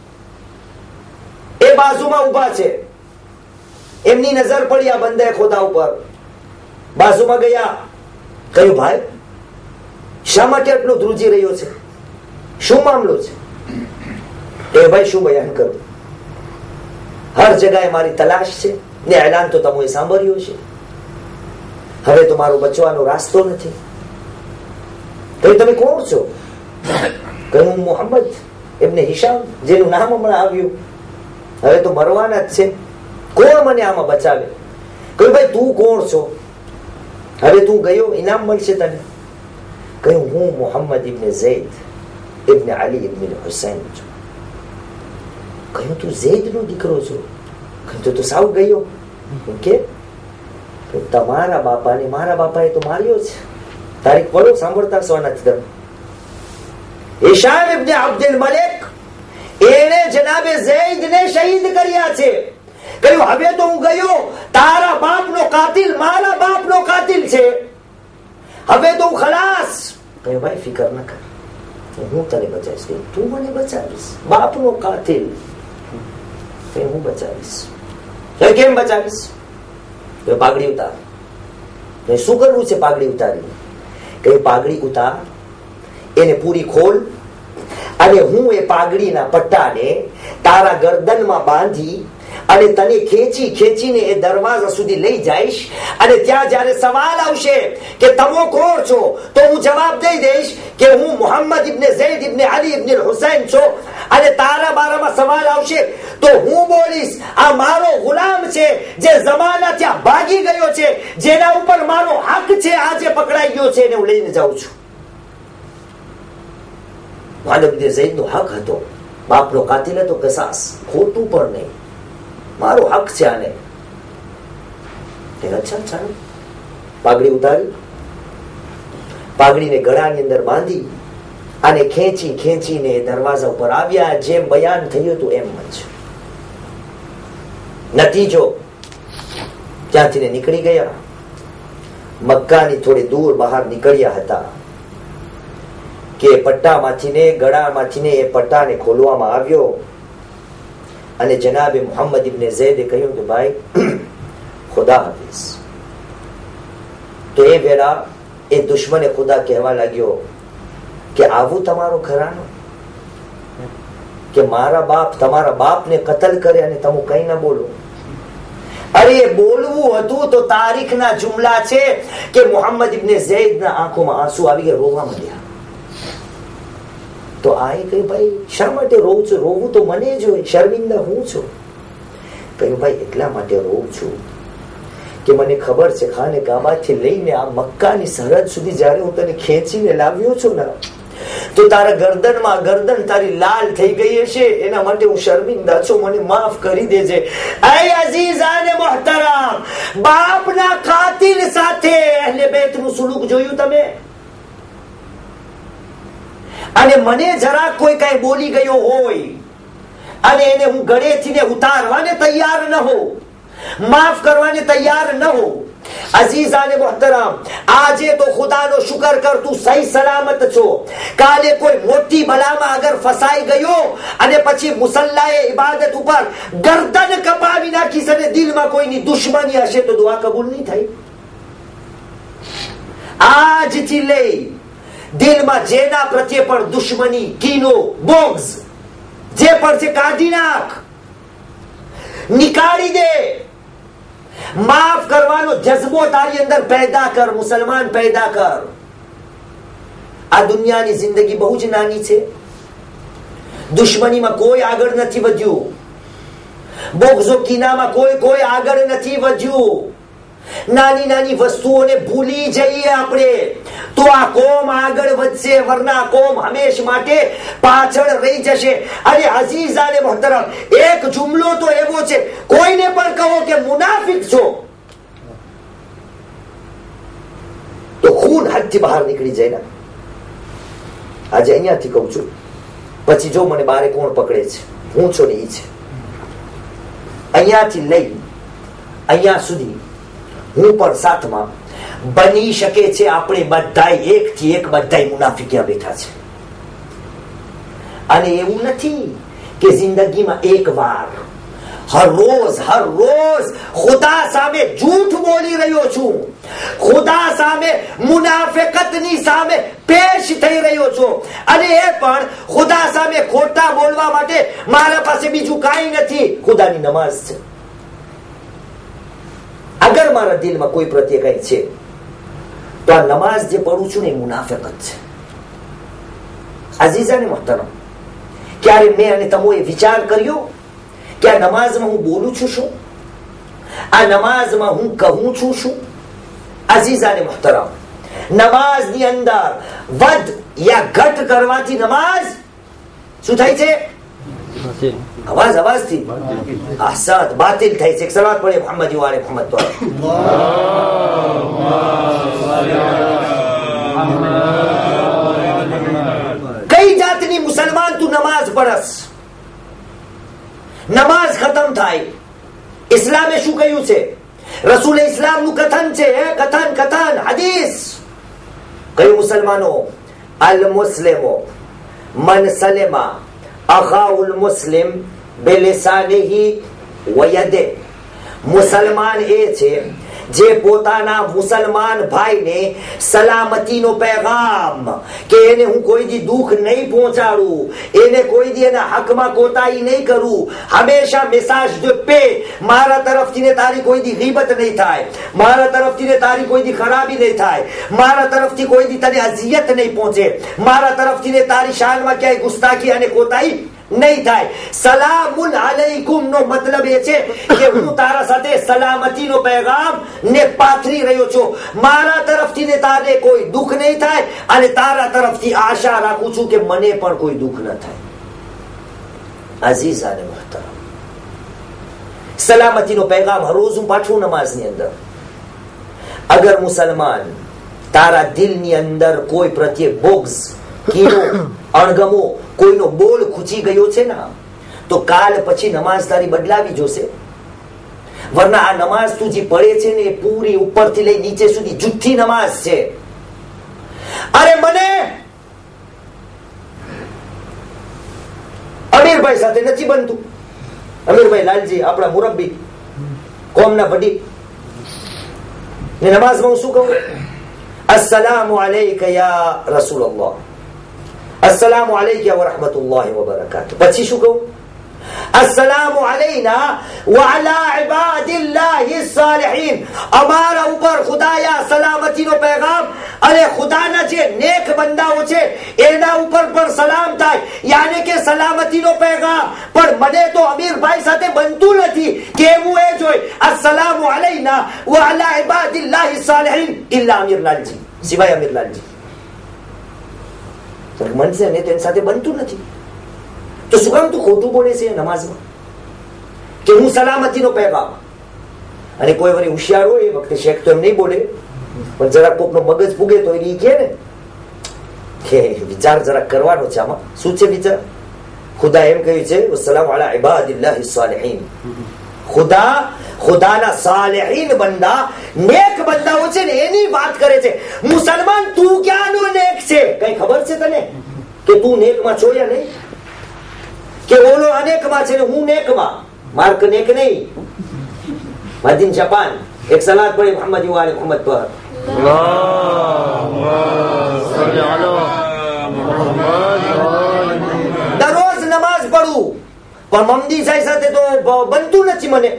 એ બાજુમાં ઊભા છે એમની નજર પડી આ બંદે ખુદા ઉપર બાજુમાં ગયા કહ્યું ભાઈ શા માટે આટલું ધ્રુજી રહ્યો છે શું મામલો છે એ ભાઈ શું બયાન કરું હર જગ્યાએ મારી તલાશ છે ને એલાન તો તમે સાંભળ્યું છે હવે તો મારો બચવાનો રાસ્તો નથી કહ્યું તમે કોણ છો કહ્યું મોહમ્મદ એમને હિશામ જેનું નામ હમણાં આવ્યું હવે તો મરવાના જ છે કોણ મને આમાં બચાવે કહ્યું ભાઈ તું કોણ છો હવે તું ગયો ઇનામ મળશે તને કહ્યું હું મોહમ્મદ ઇબ્ને ઝૈદ ઇબ્ને અલી ઇબ્ને હુસૈન છું કહ્યું તું ઝૈદ નો દીકરો છો કહ્યું તો સાવ ગયો કે તમારા બાપાને મારા બાપાએ તો માર્યો છે તારીખ પડો સાંભળતા સોનાથી તમે હિશામ ઇબ્ને અબ્દુલ મલિક એને જનાબે ઝૈદ ને શહીદ કર્યા છે કહ્યું હવે તો હું ગયો તારા બાપનો કાતિલ મારા બાપનો કાતિલ છે હવે તો હું ખલાસ કહ્યું ભાઈ ફિકર ન કર હું તને બચાવીશ તું મને બચાવીશ બાપનો કાતિલ હું બચાવીશ કેમ બચાવીશ પાઘડી ઉતાર શું કરવું છે પાઘડી ઉતારી કે પાઘડી ઉતાર એને પૂરી ખોલ અને હું એ પાઘડીના પટ્ટાને તારા ગરદનમાં બાંધી અને તને ખેંચી ખેંચીને એ દરવાજા સુધી લઈ જઈશ અને ત્યાં જયારે સવાલ આવશે કે તમે કોણ છો તો હું જવાબ દઈ દઈશ કે હું મોહમ્મદ ઇબ્ને ઝૈદ ઇબ્ને અલી ઇબ્ને હુસૈન છું અને તારા બારામાં સવાલ આવશે તો હું બોલીશ આ મારો ગુલામ છે જે જમાના ત્યાં ભાગી ગયો છે જેના ઉપર મારો હક છે આજે પકડાઈ ગયો છે એને હું લઈને જાઉં છું મોહમ્મદ ઇબ્ને ઝૈદ નો હક હતો બાપનો કાતિલ હતો કસાસ ખોટું પણ નહીં મારો હક છે આને અચ્છા ચાલો પાઘડી ઉતારી પાઘડીને ગળાની અંદર બાંધી અને ખેંચી ખેંચીને દરવાજા ઉપર આવ્યા જેમ બયાન થયું હતું એમ જ નતીજો ત્યાંથી નીકળી ગયા મક્કાની થોડી દૂર બહાર નીકળ્યા હતા કે પટ્ટામાંથી ને ગળામાંથી એ પટ્ટાને ખોલવામાં આવ્યો અને જનાબે મોહમ્મદ ઇબ્ને ઝૈદે કહ્યું કે ભાઈ ખુદા હાફિઝ તો એ વેળા એ દુશ્મને ખુદા કહેવા લાગ્યો કે આવું તમારો ઘરાનો કે મારા બાપ તમારા બાપને કતલ કરે અને તમે કઈ ના બોલો અરે બોલવું હતું તો તારીખના જુમલા છે કે મોહમ્મદ ઇબ્ને ઝૈદના આંખોમાં આંસુ આવી ગયા રોવા માંડ્યા તો આ કહ્યું ભાઈ શા માટે રોવું છું રોવું તો મને જ હોય શર્મિંદા હું છું કહ્યું ભાઈ એટલા માટે રોવું છું કે મને ખબર છે ખાને કાબાથી લઈને આ મક્કાની સરહદ સુધી જયારે હું તને ખેંચીને લાવ્યો છું ને તો તારા ગરદનમાં ગરદન તારી લાલ થઈ ગઈ હશે એના માટે હું શર્મિંદા છું મને માફ કરી દેજે એ અઝીઝાને મોહતરમ બાપના કાતિલ સાથે અહલે બેતનું સુલુક જોયું તમે અને મને જરા કોઈ કઈ બોલી ગયો હોય અને એને હું ગળેથી ને ઉતારવાને તૈયાર ન હોઉં, માફ કરવાને તૈયાર ન હોઉં. અઝીઝાને મોહતરમ, આજે તો ખુદાનો શુકર કર, તું સહી સલામત છો. કાલે કોઈ મોટી બલામાં અગર ફસાઈ ગયો અને પછી મુસલ્લાએ ઇબાદત ઉપર ગરદન કપાવી નાખીશ અને દિલમાં કોઈની દુશ્મની હશે તો દુઆ કબૂલ નહીં થાય. આજથી લઈ દિલમાં જેના પ્રત્યે પણ દુશ્મની, કીનો, બોગ્ઝ જે પણ છે કાઢી નાખ, નીકાળી દે. માફ કરવાનો જજ્બો તારી અંદર પેદા કર, મુસલમાન પેદા કર. આ દુનિયાની જિંદગી બહુ જ નાની છે. દુશ્મનીમાં કોઈ આગળ નથી વધ્યું, બોગ્ઝો કીનામાં કોઈ આગળ નથી વધ્યું. નાની નાની વસ્તુઓને ભૂલી જઈએ આપણે તો આ કોમ આગળ વધશે, વરના કોમ હંમેશ માટે પાછળ રહી જશે. અને અઝીઝાને મોહતરમ, એક જુમલો તો એવો છે, કોઈને પણ કહો કે મુનાફિક છો તો ખૂન હાથથી બહાર નીકળી જાય ને. આજે અહીંયાથી કહું છું, પછી જો મને બારે કોણ પકડે છે, હું છો ને ઈ છે. અહીંયાથી લઈ અહીંયા સુધી હું પણ સાથમાં બની શકે છે આપણે બધા એકથી એક બધા મુનાફિકિયા બેઠા છે. અને એવું નથી કે જિંદગીમાં એક વાર, હર રોજ ખુદા સામે જૂઠ બોલી રહ્યો છું, ખુદા સામે મુનાફિકતની સામે પેશ થઈ રહ્યો છું. અને એ પણ ખુદા સામે ખોટા બોલવા માટે મારા પાસે બીજું કાંઈ નથી, ખુદાની નમાઝ છે. અગર મારા દિલમાં કોઈ પ્રત્યે કઈ છે તો આ નમાઝ જે પઢું છું ને એ મુનાફિકત છે. અઝીઝાને મોહતરમ, ક્યારે મેં અને તમોએ વિચાર કર્યો કે આ નમાઝમાં હું બોલું છું શું, આ નમાઝમાં હું કહું છું શું? અઝીઝાને મોહતરમ, નમાઝની અંદર વધ યા ઘટ કરવાથી નમાઝ શું થાય છે? અવાજથી આસાદ બાતિલ થાય છે. સલાત પડે મોહમ્મદ વાલે મોહમ્મદ તો કઈ જાતની મુસલમાન તું નમાઝ પડસ, નમાઝ ખતમ થાય. ઇસ્લામે શું કહ્યું છે? રસૂલ ઇસ્લામ નું કથન છે, કથન હદીસ. કયું મુસલમાનો? અલ મુસ્લિમો મન સલેમા અખાઉલ મુસ્લિમ બિલિસાનિહી વ યદિહી. મુસલમાન એ છે જે પોતાના મુસલમાન ભાઈને સલામતીનો પેગામ, કે એને હું કોઈ દી દુઃખ નહીં પહોંચાડું, એને કોઈ દી એના હકમાં કોતાહી નહીં કરું, હંમેશા મેસેજ દે પે મારા તરફથી ને તારી કોઈ દી ગીબત નહીં થાય, મારા તરફથી ને તારી કોઈ દી ખરાબી નહીં થાય, મારા તરફથી કોઈ દી તને અઝિયત નહીં પહોંચે, મારા તરફથી ને તારી શાનમાં ક્યાંય ગુસ્તાખી અને કોતાહી નહીં થાય. સલામુન અલૈકુમ નો મતલબ એ છે કે હું તારા સાથે સલામતીનો પેગામ ને પાથરી રહ્યો છું. મારા તરફથી ને તારે કોઈ દુઃખ નહીં થાય અને તારા તરફથી આશા રાખું છું કે મને પણ કોઈ દુઃખ ન થાય. અઝીઝાને મોહતરમ, સલામતીનો પેગામ હરોજ હું પાઠવું નમાઝની અંદર. અગર મુસલમાન તારા દિલની અંદર કોઈ પ્રત્યે બોગ્ઝ, કીનો, અણગમો, કોઈનો બોલ ખૂચી ગયો છે ને તો કાલ પછી નમાઝ તારી બદલાવી જોશે. વરના આ નમાઝ તું જે પડે છે ને એ પૂરી ઉપરથી લઈ નીચે સુધી જુઠ્ઠી નમાઝ છે. અરે મને અમીરભાઈ સાથે નથી બનતું. અમીરભાઈ લાલજી આપણા મુરબ્બી, કોમના વડીલ, ને નમાઝમાં હું શું કહું? અસ્સલામુ અલૈકા યા રસૂલલ્લાહ, अस्सलामु अलैका व रहमतुल्लाहि व बरकातुहू. પછી શું કહું? अस्सलामु अलैना व अला इबादिल्लाहि सालिहीन. અમારા ઉપર ખુદાયા સલામતીનો પેગામ અને ખુદાના જે નેક બંદાઓ છે એના ઉપર પણ સલામ થાય, યાને કે સલામતીનો પેગામ. પણ મને તો અમીરભાઈ સાથે બનતું નથી. કેવું એ જોઈ? अस्सलामु अलैना व अला इबादिल्लाहि सालिहीन इल्ला अमीर लालजी, સિવાય અમીર લાલજી. મનસે ને તેની સાથે બનતું નથી. તો શું કામ તું ખોટું બોલે છે નમાઝમાં કે હું સલામતીનો પેગામ? અને કોઈ વળી હોશિયાર હોય એ વખતે શેખ તો એમ નહીં બોલે, પણ જરાક કોકનો મગજ પૂગે તો એ કે ને કે વિચાર જરાક કરવાનો છે આમાં. શું છે વિચાર? ખુદા એમ કહ્યું છે વસલામ અલા ઇબાદિલ્લાહિ સાલિહીન. ખુદાના સાલિહીન બંદા, નેક બંદાઓ છે ને એની વાત કરે છે. મુસલમાન તું ક્યાંનો નેક છે? કઈ ખબર છે તને કે તું નેકમાં છો યા નહીં? કે ઓલો અનેકમાં છે ને હું નેકમાં? માર્ક નેક નહીં. મદીન જાપાન એક સલાત પડી મોહમ્મદ વાલે મોહમ્મદ પર. દરરોજ નમાઝ પડું પણ મમદી સાહેબ સાથે તો બનતું નથી મને.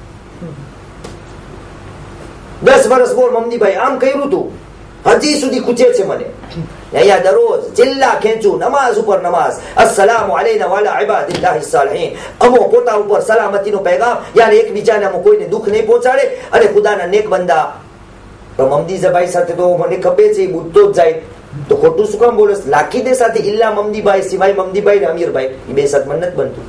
10 વર્ષ બોલ મમદીભાઈ આમ કર્યું તું, હજી સુધી ખૂચે છે મને. અહીંયા દરરોજ ચિલ્લા ખેંચું, નમાઝ ઉપર નમાઝ. અસ્સલામુ અલૈના વાલા ઇબાદિલ્લાહિ સાલિહીન. અમો પોતા ઉપર સલામતીનો પેગામ, યાર એકબીજાને અમો કોઈને દુઃખ નહીં પહોંચાડે અને ખુદાના નેક બંદા. પણ મમદીભાઈ સાથે તો મને ખબર છે બુદ્ધો જ જાય તો ખોટું શું કામ બોલે? લાખી દે સાથે ઇલ્લા મમદીભાઈ, સિવાય મમદીભાઈ ને અમીરભાઈ, એ બે સાથ મને નથી બનતું.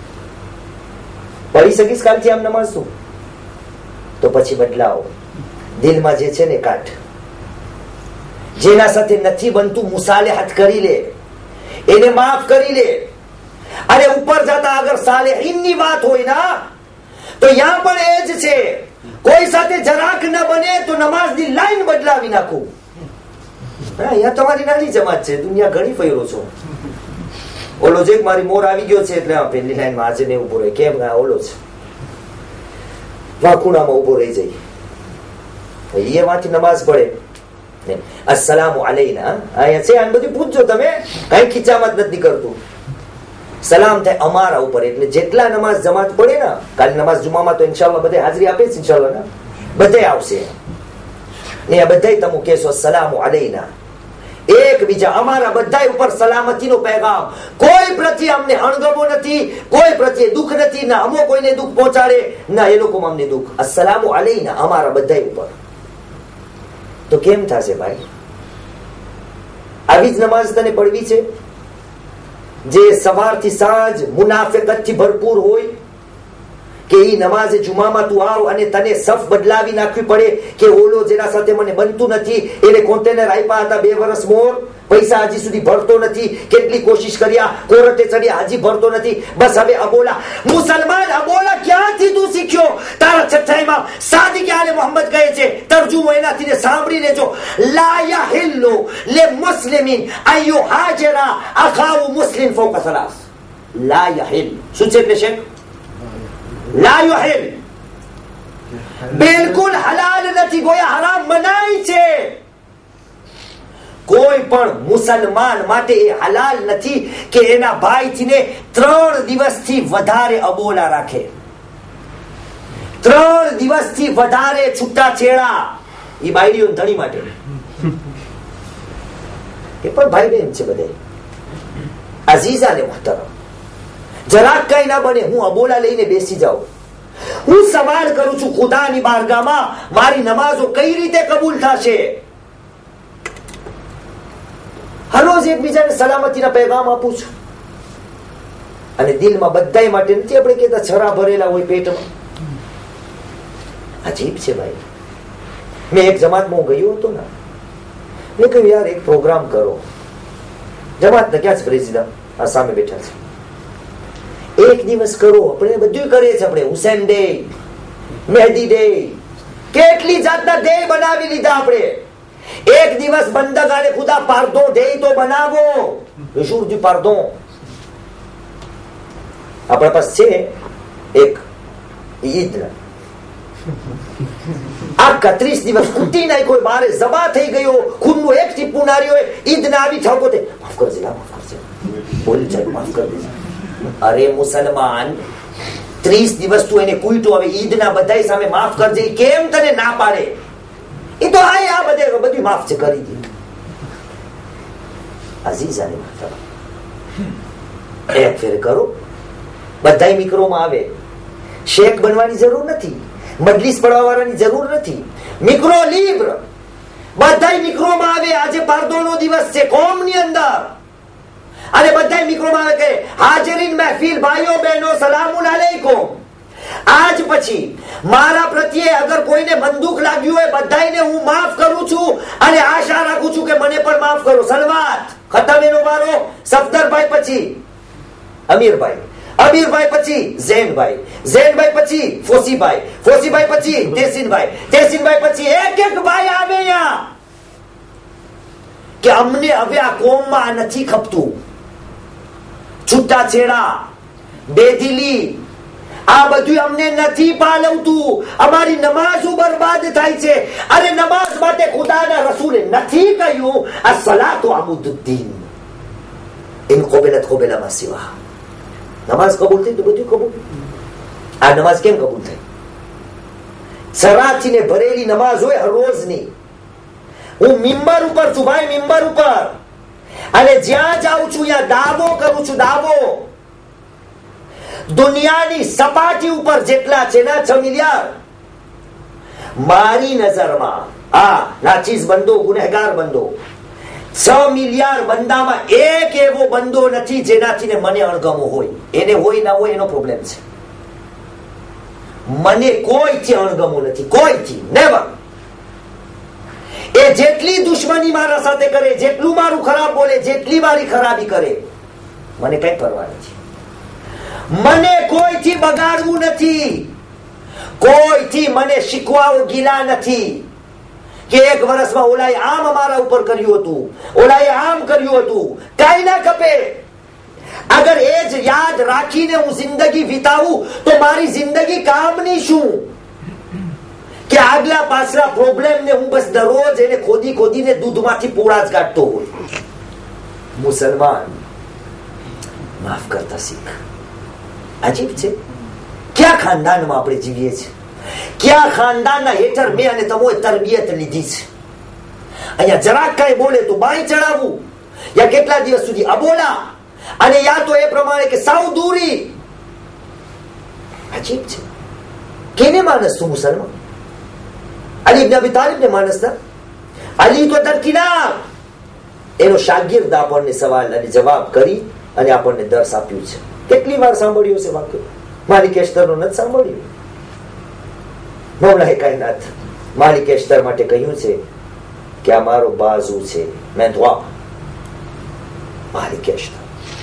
પડી શકીશ કાલથી આમ નમાઝ તું? તો પછી બદલાવ દિલમાં જે છે ને કાઢ. જેના સાથે નથી બનતું મુસાલેહત કરી લે, એને માફ કરી લે. અને ઉપર જતા અગર સાલેહીનની વાત હોય ના તો યા પણ એ જ છે. કોઈ સાથે જરાક ન બને તો નમાઝની લાઈન બદલાવી નાખું. અહીંયા તમારી નાની જમાત છે, દુનિયા ઘણી ફેરો છો. ઓલો જે મારી મોર આવી ગયો છે એટલે પહેલી લાઈનમાં આજે ને ઉભો રહે. કેમ ઓલો છે વાખુણામાં ઉભો રહી જાય, એમાંથી નમાઝ પડે. અસ્સલામુ અલૈના અહીંયા છે, આને બધું પૂછજો તમે, કઈ ખીચામાં જ નથી કરતું. સલામ થાય અમારા ઉપર. એટલે જેટલા નમાઝ જમાત પડે ને, કાલે નમાઝ જુમામાં તો ઇન્શાઅલ્લાહ બધે હાજરી આપે છે ઇન્શાઅલ્લાહ ને, બધે આવશે ને આ બધાય તમે કહેશો અસ્સલામુ અલૈના. એકબીજા અમારા બધા ઉપર સલામતીનો પેગામ. કોઈ પ્રત્યે અમને અણગમો નથી, કોઈ પ્રત્યે દુઃખ નથી, ના અમો કોઈને દુઃખ પહોંચાડે ના એ લોકો અમને દુઃખ. અસ્સલામુ અલૈના અમારા બધા ઉપર. તો કેમ થશે ભાઈ? આવી જ નમાઝ તને પડવી છે જે સવારથી સાંજ મુનાફિકતથી ભરપૂર હોય? કે ઈ નમાઝે જુમામાં તું આવ અને તને સફ બદલાવી નાખવી પડે કે ઓલો જેના સાથે મને બનતું નથી એને કોન્ટેનર આપ્યા હતા 2 વર્ષ મોર, પૈસા હજી સુધી ભરતો નથી, કેટલી કોશિશ કર્યા, કોર્ટે ચડ્યા, હજી ભરતો નથી. બસ હવે અબોલા. મુસલમાન અબોલા ક્યાંથી તું શીખ્યો? તારા છઠ્ઠા ઇમામ સાદિક આલે મોહમ્મદ કહે છે, તરજુમો એનાથી સાંભળી લેજો. લા યહિલ્લુ લિમુસ્લિમિન અયુ હાજરા અખાઉ મુસ્લિમ ફોકા સલાસ. લા યહિલ શું છે એટલે શેખ? લા યુહિલ બિલકુલ હલાલ નથી, ગોયા હરામ મનાઈ છે. કોઈ પણ મુસલમાન માટે એ હલાલ નથી કે એના ભાઈથી ને 3 દિવસથી વધારે અબોલા રાખે, 3 દિવસથી વધારે છૂટા છેડા. એ બાયડીઓ ધણી માટે એ પણ ભાઈ બહેન છે બધે. અઝીઝા ને મુહતરમ, જરાક કઈ ના બને હું અબોલા લઈને બેસી જાઉં. હું સવાલ કરું છું ખુદાની બારગાહમાં મારી નમાઝો કઈ રીતે કબૂલ થશે? હરરોજ એકબીજાને સલામતીના પેગામ આપું છું અને દિલમાં બધાય માટે નથી આપણે કહેતા છરા ભરેલા હોય પેટમાં. અજીબ છે ભાઈ. મેં એક જમાતમાં હું ગયો હતો ને, મેં કહ્યું યાર એક પ્રોગ્રામ કરો. જમાતના ક્યાં છે પ્રેસિડન્ટ? આ સામે બેઠા છે. એક દિવસ કરો, આપણે બધું કરીએ છીએ. આપણે હુસેન ડે, મહેદી ડે, કેટલી જાતના ડે બનાવી લીધા આપણે. એક દિવસ બંદગાને ખુદા પારદો ડે તો બનાવો. વિશુરજી પારદો આપણા પાસે છે એક ઈદ આ 31 દિવસ કુટી નાખ્યો, બારે જબા થઈ ગયો, ખૂનનું એક ટીપું નાર્યો, ઈદ ના આવી ઠાકો તે માફ કરજે, માફ કરજે, બોલી જાય માફ કરી દેજે. અરે મુસલમાન 30 દિવસ તું એને કૂટ્યો, હવે ઈદ ના બધા સામે માફ કરજે, કેમ તને ના પાડે? એ તો આ બધું માફ છે કરી દીધું. અઝીઝાને એક ફેર કરો, બધા મિક્રોમાં આવે. શેખ બનવાની જરૂર નથી, મજલિસ પડવા વાળાની જરૂર નથી. મિક્રો લીબ્ર બધા મિક્રોમાં આવે. આજે પારદોનો દિવસ છે કોમની અંદર અને બધા મિક્રોમાં આવે કે હાજરીન મહેફિલ ભાઈઓ બહેનો સલામુન અલૈકુમ. આજ પછી મારા પ્રત્યે અગર કોઈને બંદૂક લાગ્યું હોય બધાને હું માફ કરું છું અને આશા રાખું છું કે મને પણ માફ કરો. સલવાત ખતમ એનો વારો સફદરભાઈ પછી અમીરભાઈ, અમીરભાઈ પછી ઝૈનભાઈ, ઝૈનભાઈ પછી ફોસીભાઈ, ફોસીભાઈ પછી તેસીનભાઈ, તેસીનભાઈ પછી એક એક ભાઈ આવે અહીંયા કે અમને હવે આ કોમમાં નથી ખપતું. છૂટાછેડા, બેદિલી, આ બધું અમને નથી પાલવતું. અમારી નમાઝ બરબાદ થાય છે. અરે નમાઝ માટે ખુદાના રસૂલે નથી કહ્યું અસ-સલાતુ અમુદુદ્દીન ઇન કુબિલત કુબિલા સિવા. નમાઝ કબૂલ થઈ તો બધું કબૂલ. આ નમાઝ કેમ કબૂલ થઈ? સરાચીને ભરેલી નમાઝ હોય હર રોજની. હું મિંબર ઉપર છું ભાઈ, મિંબર ઉપર, અને જ્યાં જાઉં છું ત્યાં દાવો કરું છું, દાવો. દુનિયાની સપાટી ઉપર જેટલા છે ને 6 મિલિયન, મારી નજરમાં આ નાચીઝ બંદો, ગુનેગાર બંદો, 6 મિલિયન બંદામાં એક એવો બંદો નથી જેનાથી મને અણગમો હોય. એને હોય ના હોય એનો પ્રોબ્લેમ છે. મને કોઈથી અણગમો નથી, કોઈથી, નેવર. એ જેટલી દુશ્મની મારા સાથે કરે, જેટલું મારું ખરાબ બોલે, જેટલી મારી ખરાબી કરે, મને કઈ પરવા નથી. મને કોઈથી બગાડવું નથી, કોઈથી મને શીખવાઓ ગીલા નથી કે એક વર્ષમાં ઓલાએ આમ અમારા ઉપર કર્યું હતું, ઓલાએ આમ કર્યું હતું. કઈ ના કપે. અગર એ જ યાદ રાખીને હું જિંદગી વિતાવું તો મારી જિંદગી કામની શું? કે આગલા પાછલા પ્રોબ્લેમ ને હું બસ દરરોજ એને ખોદી ખોદીને દૂધમાંથી પોળા જ કાઢતો હોય. મુસલમાન માફ કરતા શીખ. અજીબ છે. ક્યાં ખાનદાનમાં આપણે જીવીએ છીએ? ક્યાં ખાનદાનના હેઠળ મેં અને તમોએ તરબિયત લીધી છે? અહીંયા જરાક કઈ બોલે તો બાઈ ચડાવવું, યા કેટલા દિવસ સુધી અબોલા, અને યા તો એ પ્રમાણે કે સાવ દૂરી. અજીબ છે. કેને માનસ તું મુસલમાન? અલી ઇબ્ન અબી તાલિબ ને માનસ ના? અલી તો દરકિનાર. એનો શાગિર્દ આપણને સવાલ અને જવાબ કરી અને આપણને દર્શ આપ્યું છે. કેટલી વાર સાંભળ્યું છે વાક્ય? માલિક એસ્તરનું નથી સાંભળ્યું? મૌલાએ કાયનાત માલિક એસ્તર માટે કહ્યું છે કે આ મારો બાજુ છે, મેં દુઆ. માલિક એસ્તર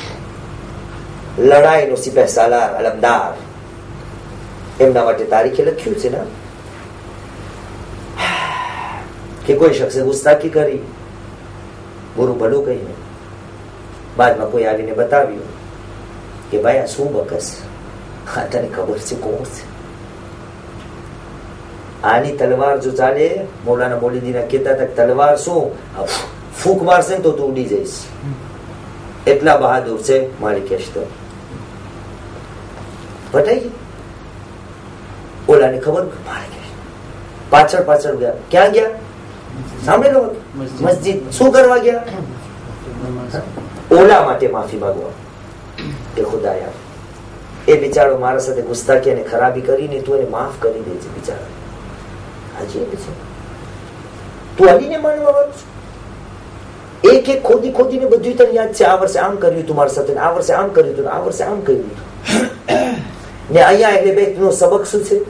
લડાઈનો સિપાહ સાલાર અલમદાર, એમના માટે તારીખે લખ્યું છે ને કે કોઈ શખ્સે ગુસ્તાખી કરી, બુરું ભલું કહીને, બાદમાં કોઈ આવીને બતાવ્યું કે ભાઈ આ શું બકસ? હા તને ખબર છે કોણ છે? આની તલવાર જો ચાલે, મૌલાના મૌલીદીના કહેતા હતા તલવાર શું ફૂંક મારશે ને તો તું ઉડી જઈશ. એટલા બહાદુર છે માલિક એસ્તર. બતાઈ ઓલાને ખબર, માલિક એસ્તર પાછળ પાછળ ગયા. ક્યાં ગયા? સાંભળેલો મસ્જિદ. શું કરવા ગયા? ઓલા માટે માફી માંગવા કે ખુદાયા એ બિચારો મારા સાથે ગુસ્તાખી અને ખરાબી કરીને તું એને માફ કરી દે છે. બિચારા હજી છે તું અલીને માનવા વાળું છું. એક એક ખોદી ખોદીને બધું તને યાદ છે. આ વર્ષે આમ કર્યું તું મારા સાથે, આ વર્ષે આમ કર્યું તું, આ વર્ષે આમ કર્યું તું. ને અહીંયા એટલે બે નો સબક શું છે?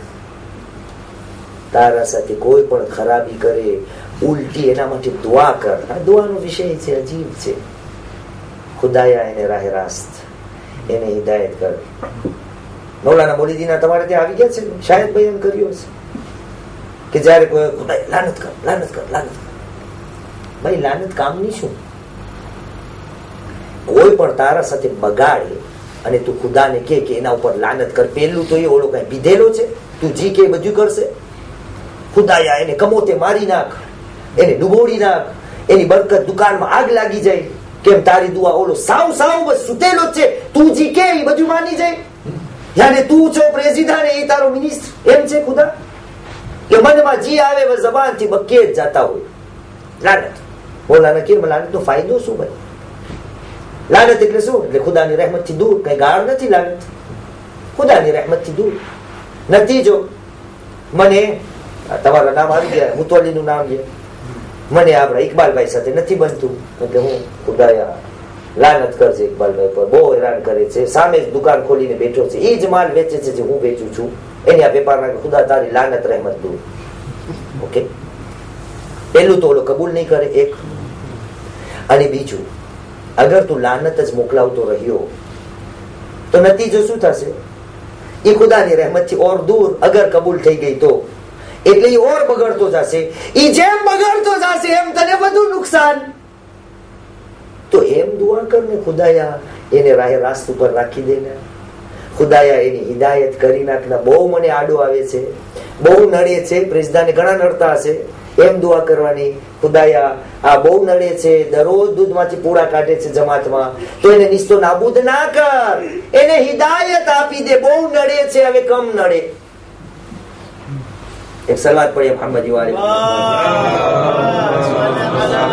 તારા સાથે કોઈ પણ ખરાબી કરે, ઉલટી, એના માટે દુઆ કર. આ દુઆનો વિષય છે, અજીબ છે. ખુદાયા એને રાહે રાસ્ત, એને હિદાયત કર. મૌલાના મૌલીદીના તમારે ત્યાં આવી ગયા છે, શાયદ બયાન કર્યો છે કે જયારે કોઈ ખુદા લાનત કર, લાનત કર, લાનત કર. ભાઈ લાનત કામની શું? કોઈ પણ તારા સાથે બગાડે અને તું ખુદાને કે એના ઉપર લાનત કર, પેલું તો એ ઓળો કઈ પીધેલો છે? તું જી કે બધું કરશે? ખુદાયા એને કમોતે મારી નાખ, એને ડૂબોડી નાખ, એની બરકત દુકાનમાં આગ લાગી જાય. કેમ તારી દુઆ ઓલો સાવ સાવ બસ સુતેલો જ છે, તું જી કે એ બધું માની જાય. યાને તું છો પ્રેસિડન્ટ, એ તારો મિનિસ્ટર, એમ છે ખુદા? કે મનમાં જી આવે બસ જબાનથી બકે જ જાતા હોય. લાનત બોલાના કેમ? લાનત નો ફાયદો શું ભાઈ? લાનત એટલે શું? એટલે ખુદાની રહેમત થી દૂર. કઈ ગાળ નથી લાનત, ખુદાની રહેમત થી દૂર નથી. જો મને તમારા નામ આવી ગયા, મુતોલી નું નામ છે, મને આપણા ઇકબાલભાઈ સાથે નથી બનતું એટલે હું ખુદાયા લાનત કરજે ઇકબાલભાઈ પર, બહુ હેરાન કરે છે, સામે જ દુકાન ખોલીને બેઠો છે, એ જ માલ વેચે છે જે હું વેચું છું, એની આ વેપારના ખુદા તારી લાનત રહેમત દૂર. ઓકે, પેલું તો ઓલો કબૂલ નહીં કરે એક, અને બીજું અગર તું લાનત જ મોકલાવતો રહ્યો તો નતીજો શું થશે? એ ખુદાની રહેમતથી ઓર દૂર અગર કબૂલ થઈ ગઈ તો એટલે એ ઓર બગડતો જશે. એ જેમ બગડતો જશે એમ તને બધું નુકસાન. તો એમ દુઆ કરને, ખુદાયા એને રાહે રાસ્ત ઉપર રાખી દેને, ખુદાયા એની હિદાયત કરી નાખના. બહુ મને આડો આવે છે, બહુ નડે છે, પ્રેસદાને ઘણા નડતા હશે. એમ દુઆ કરવાની, ખુદાયા આ બહુ નડે છે, દરરોજ દૂધમાંથી પૂડા કાઢે છે જમાતમાં, તો એને નિસ્તો નાબૂદ ના કર, એને હિદાયત આપી દે. બહુ નડે છે, હવે કમ નડે. એક સલાત પડીએ મોહમ્મદ વાલે.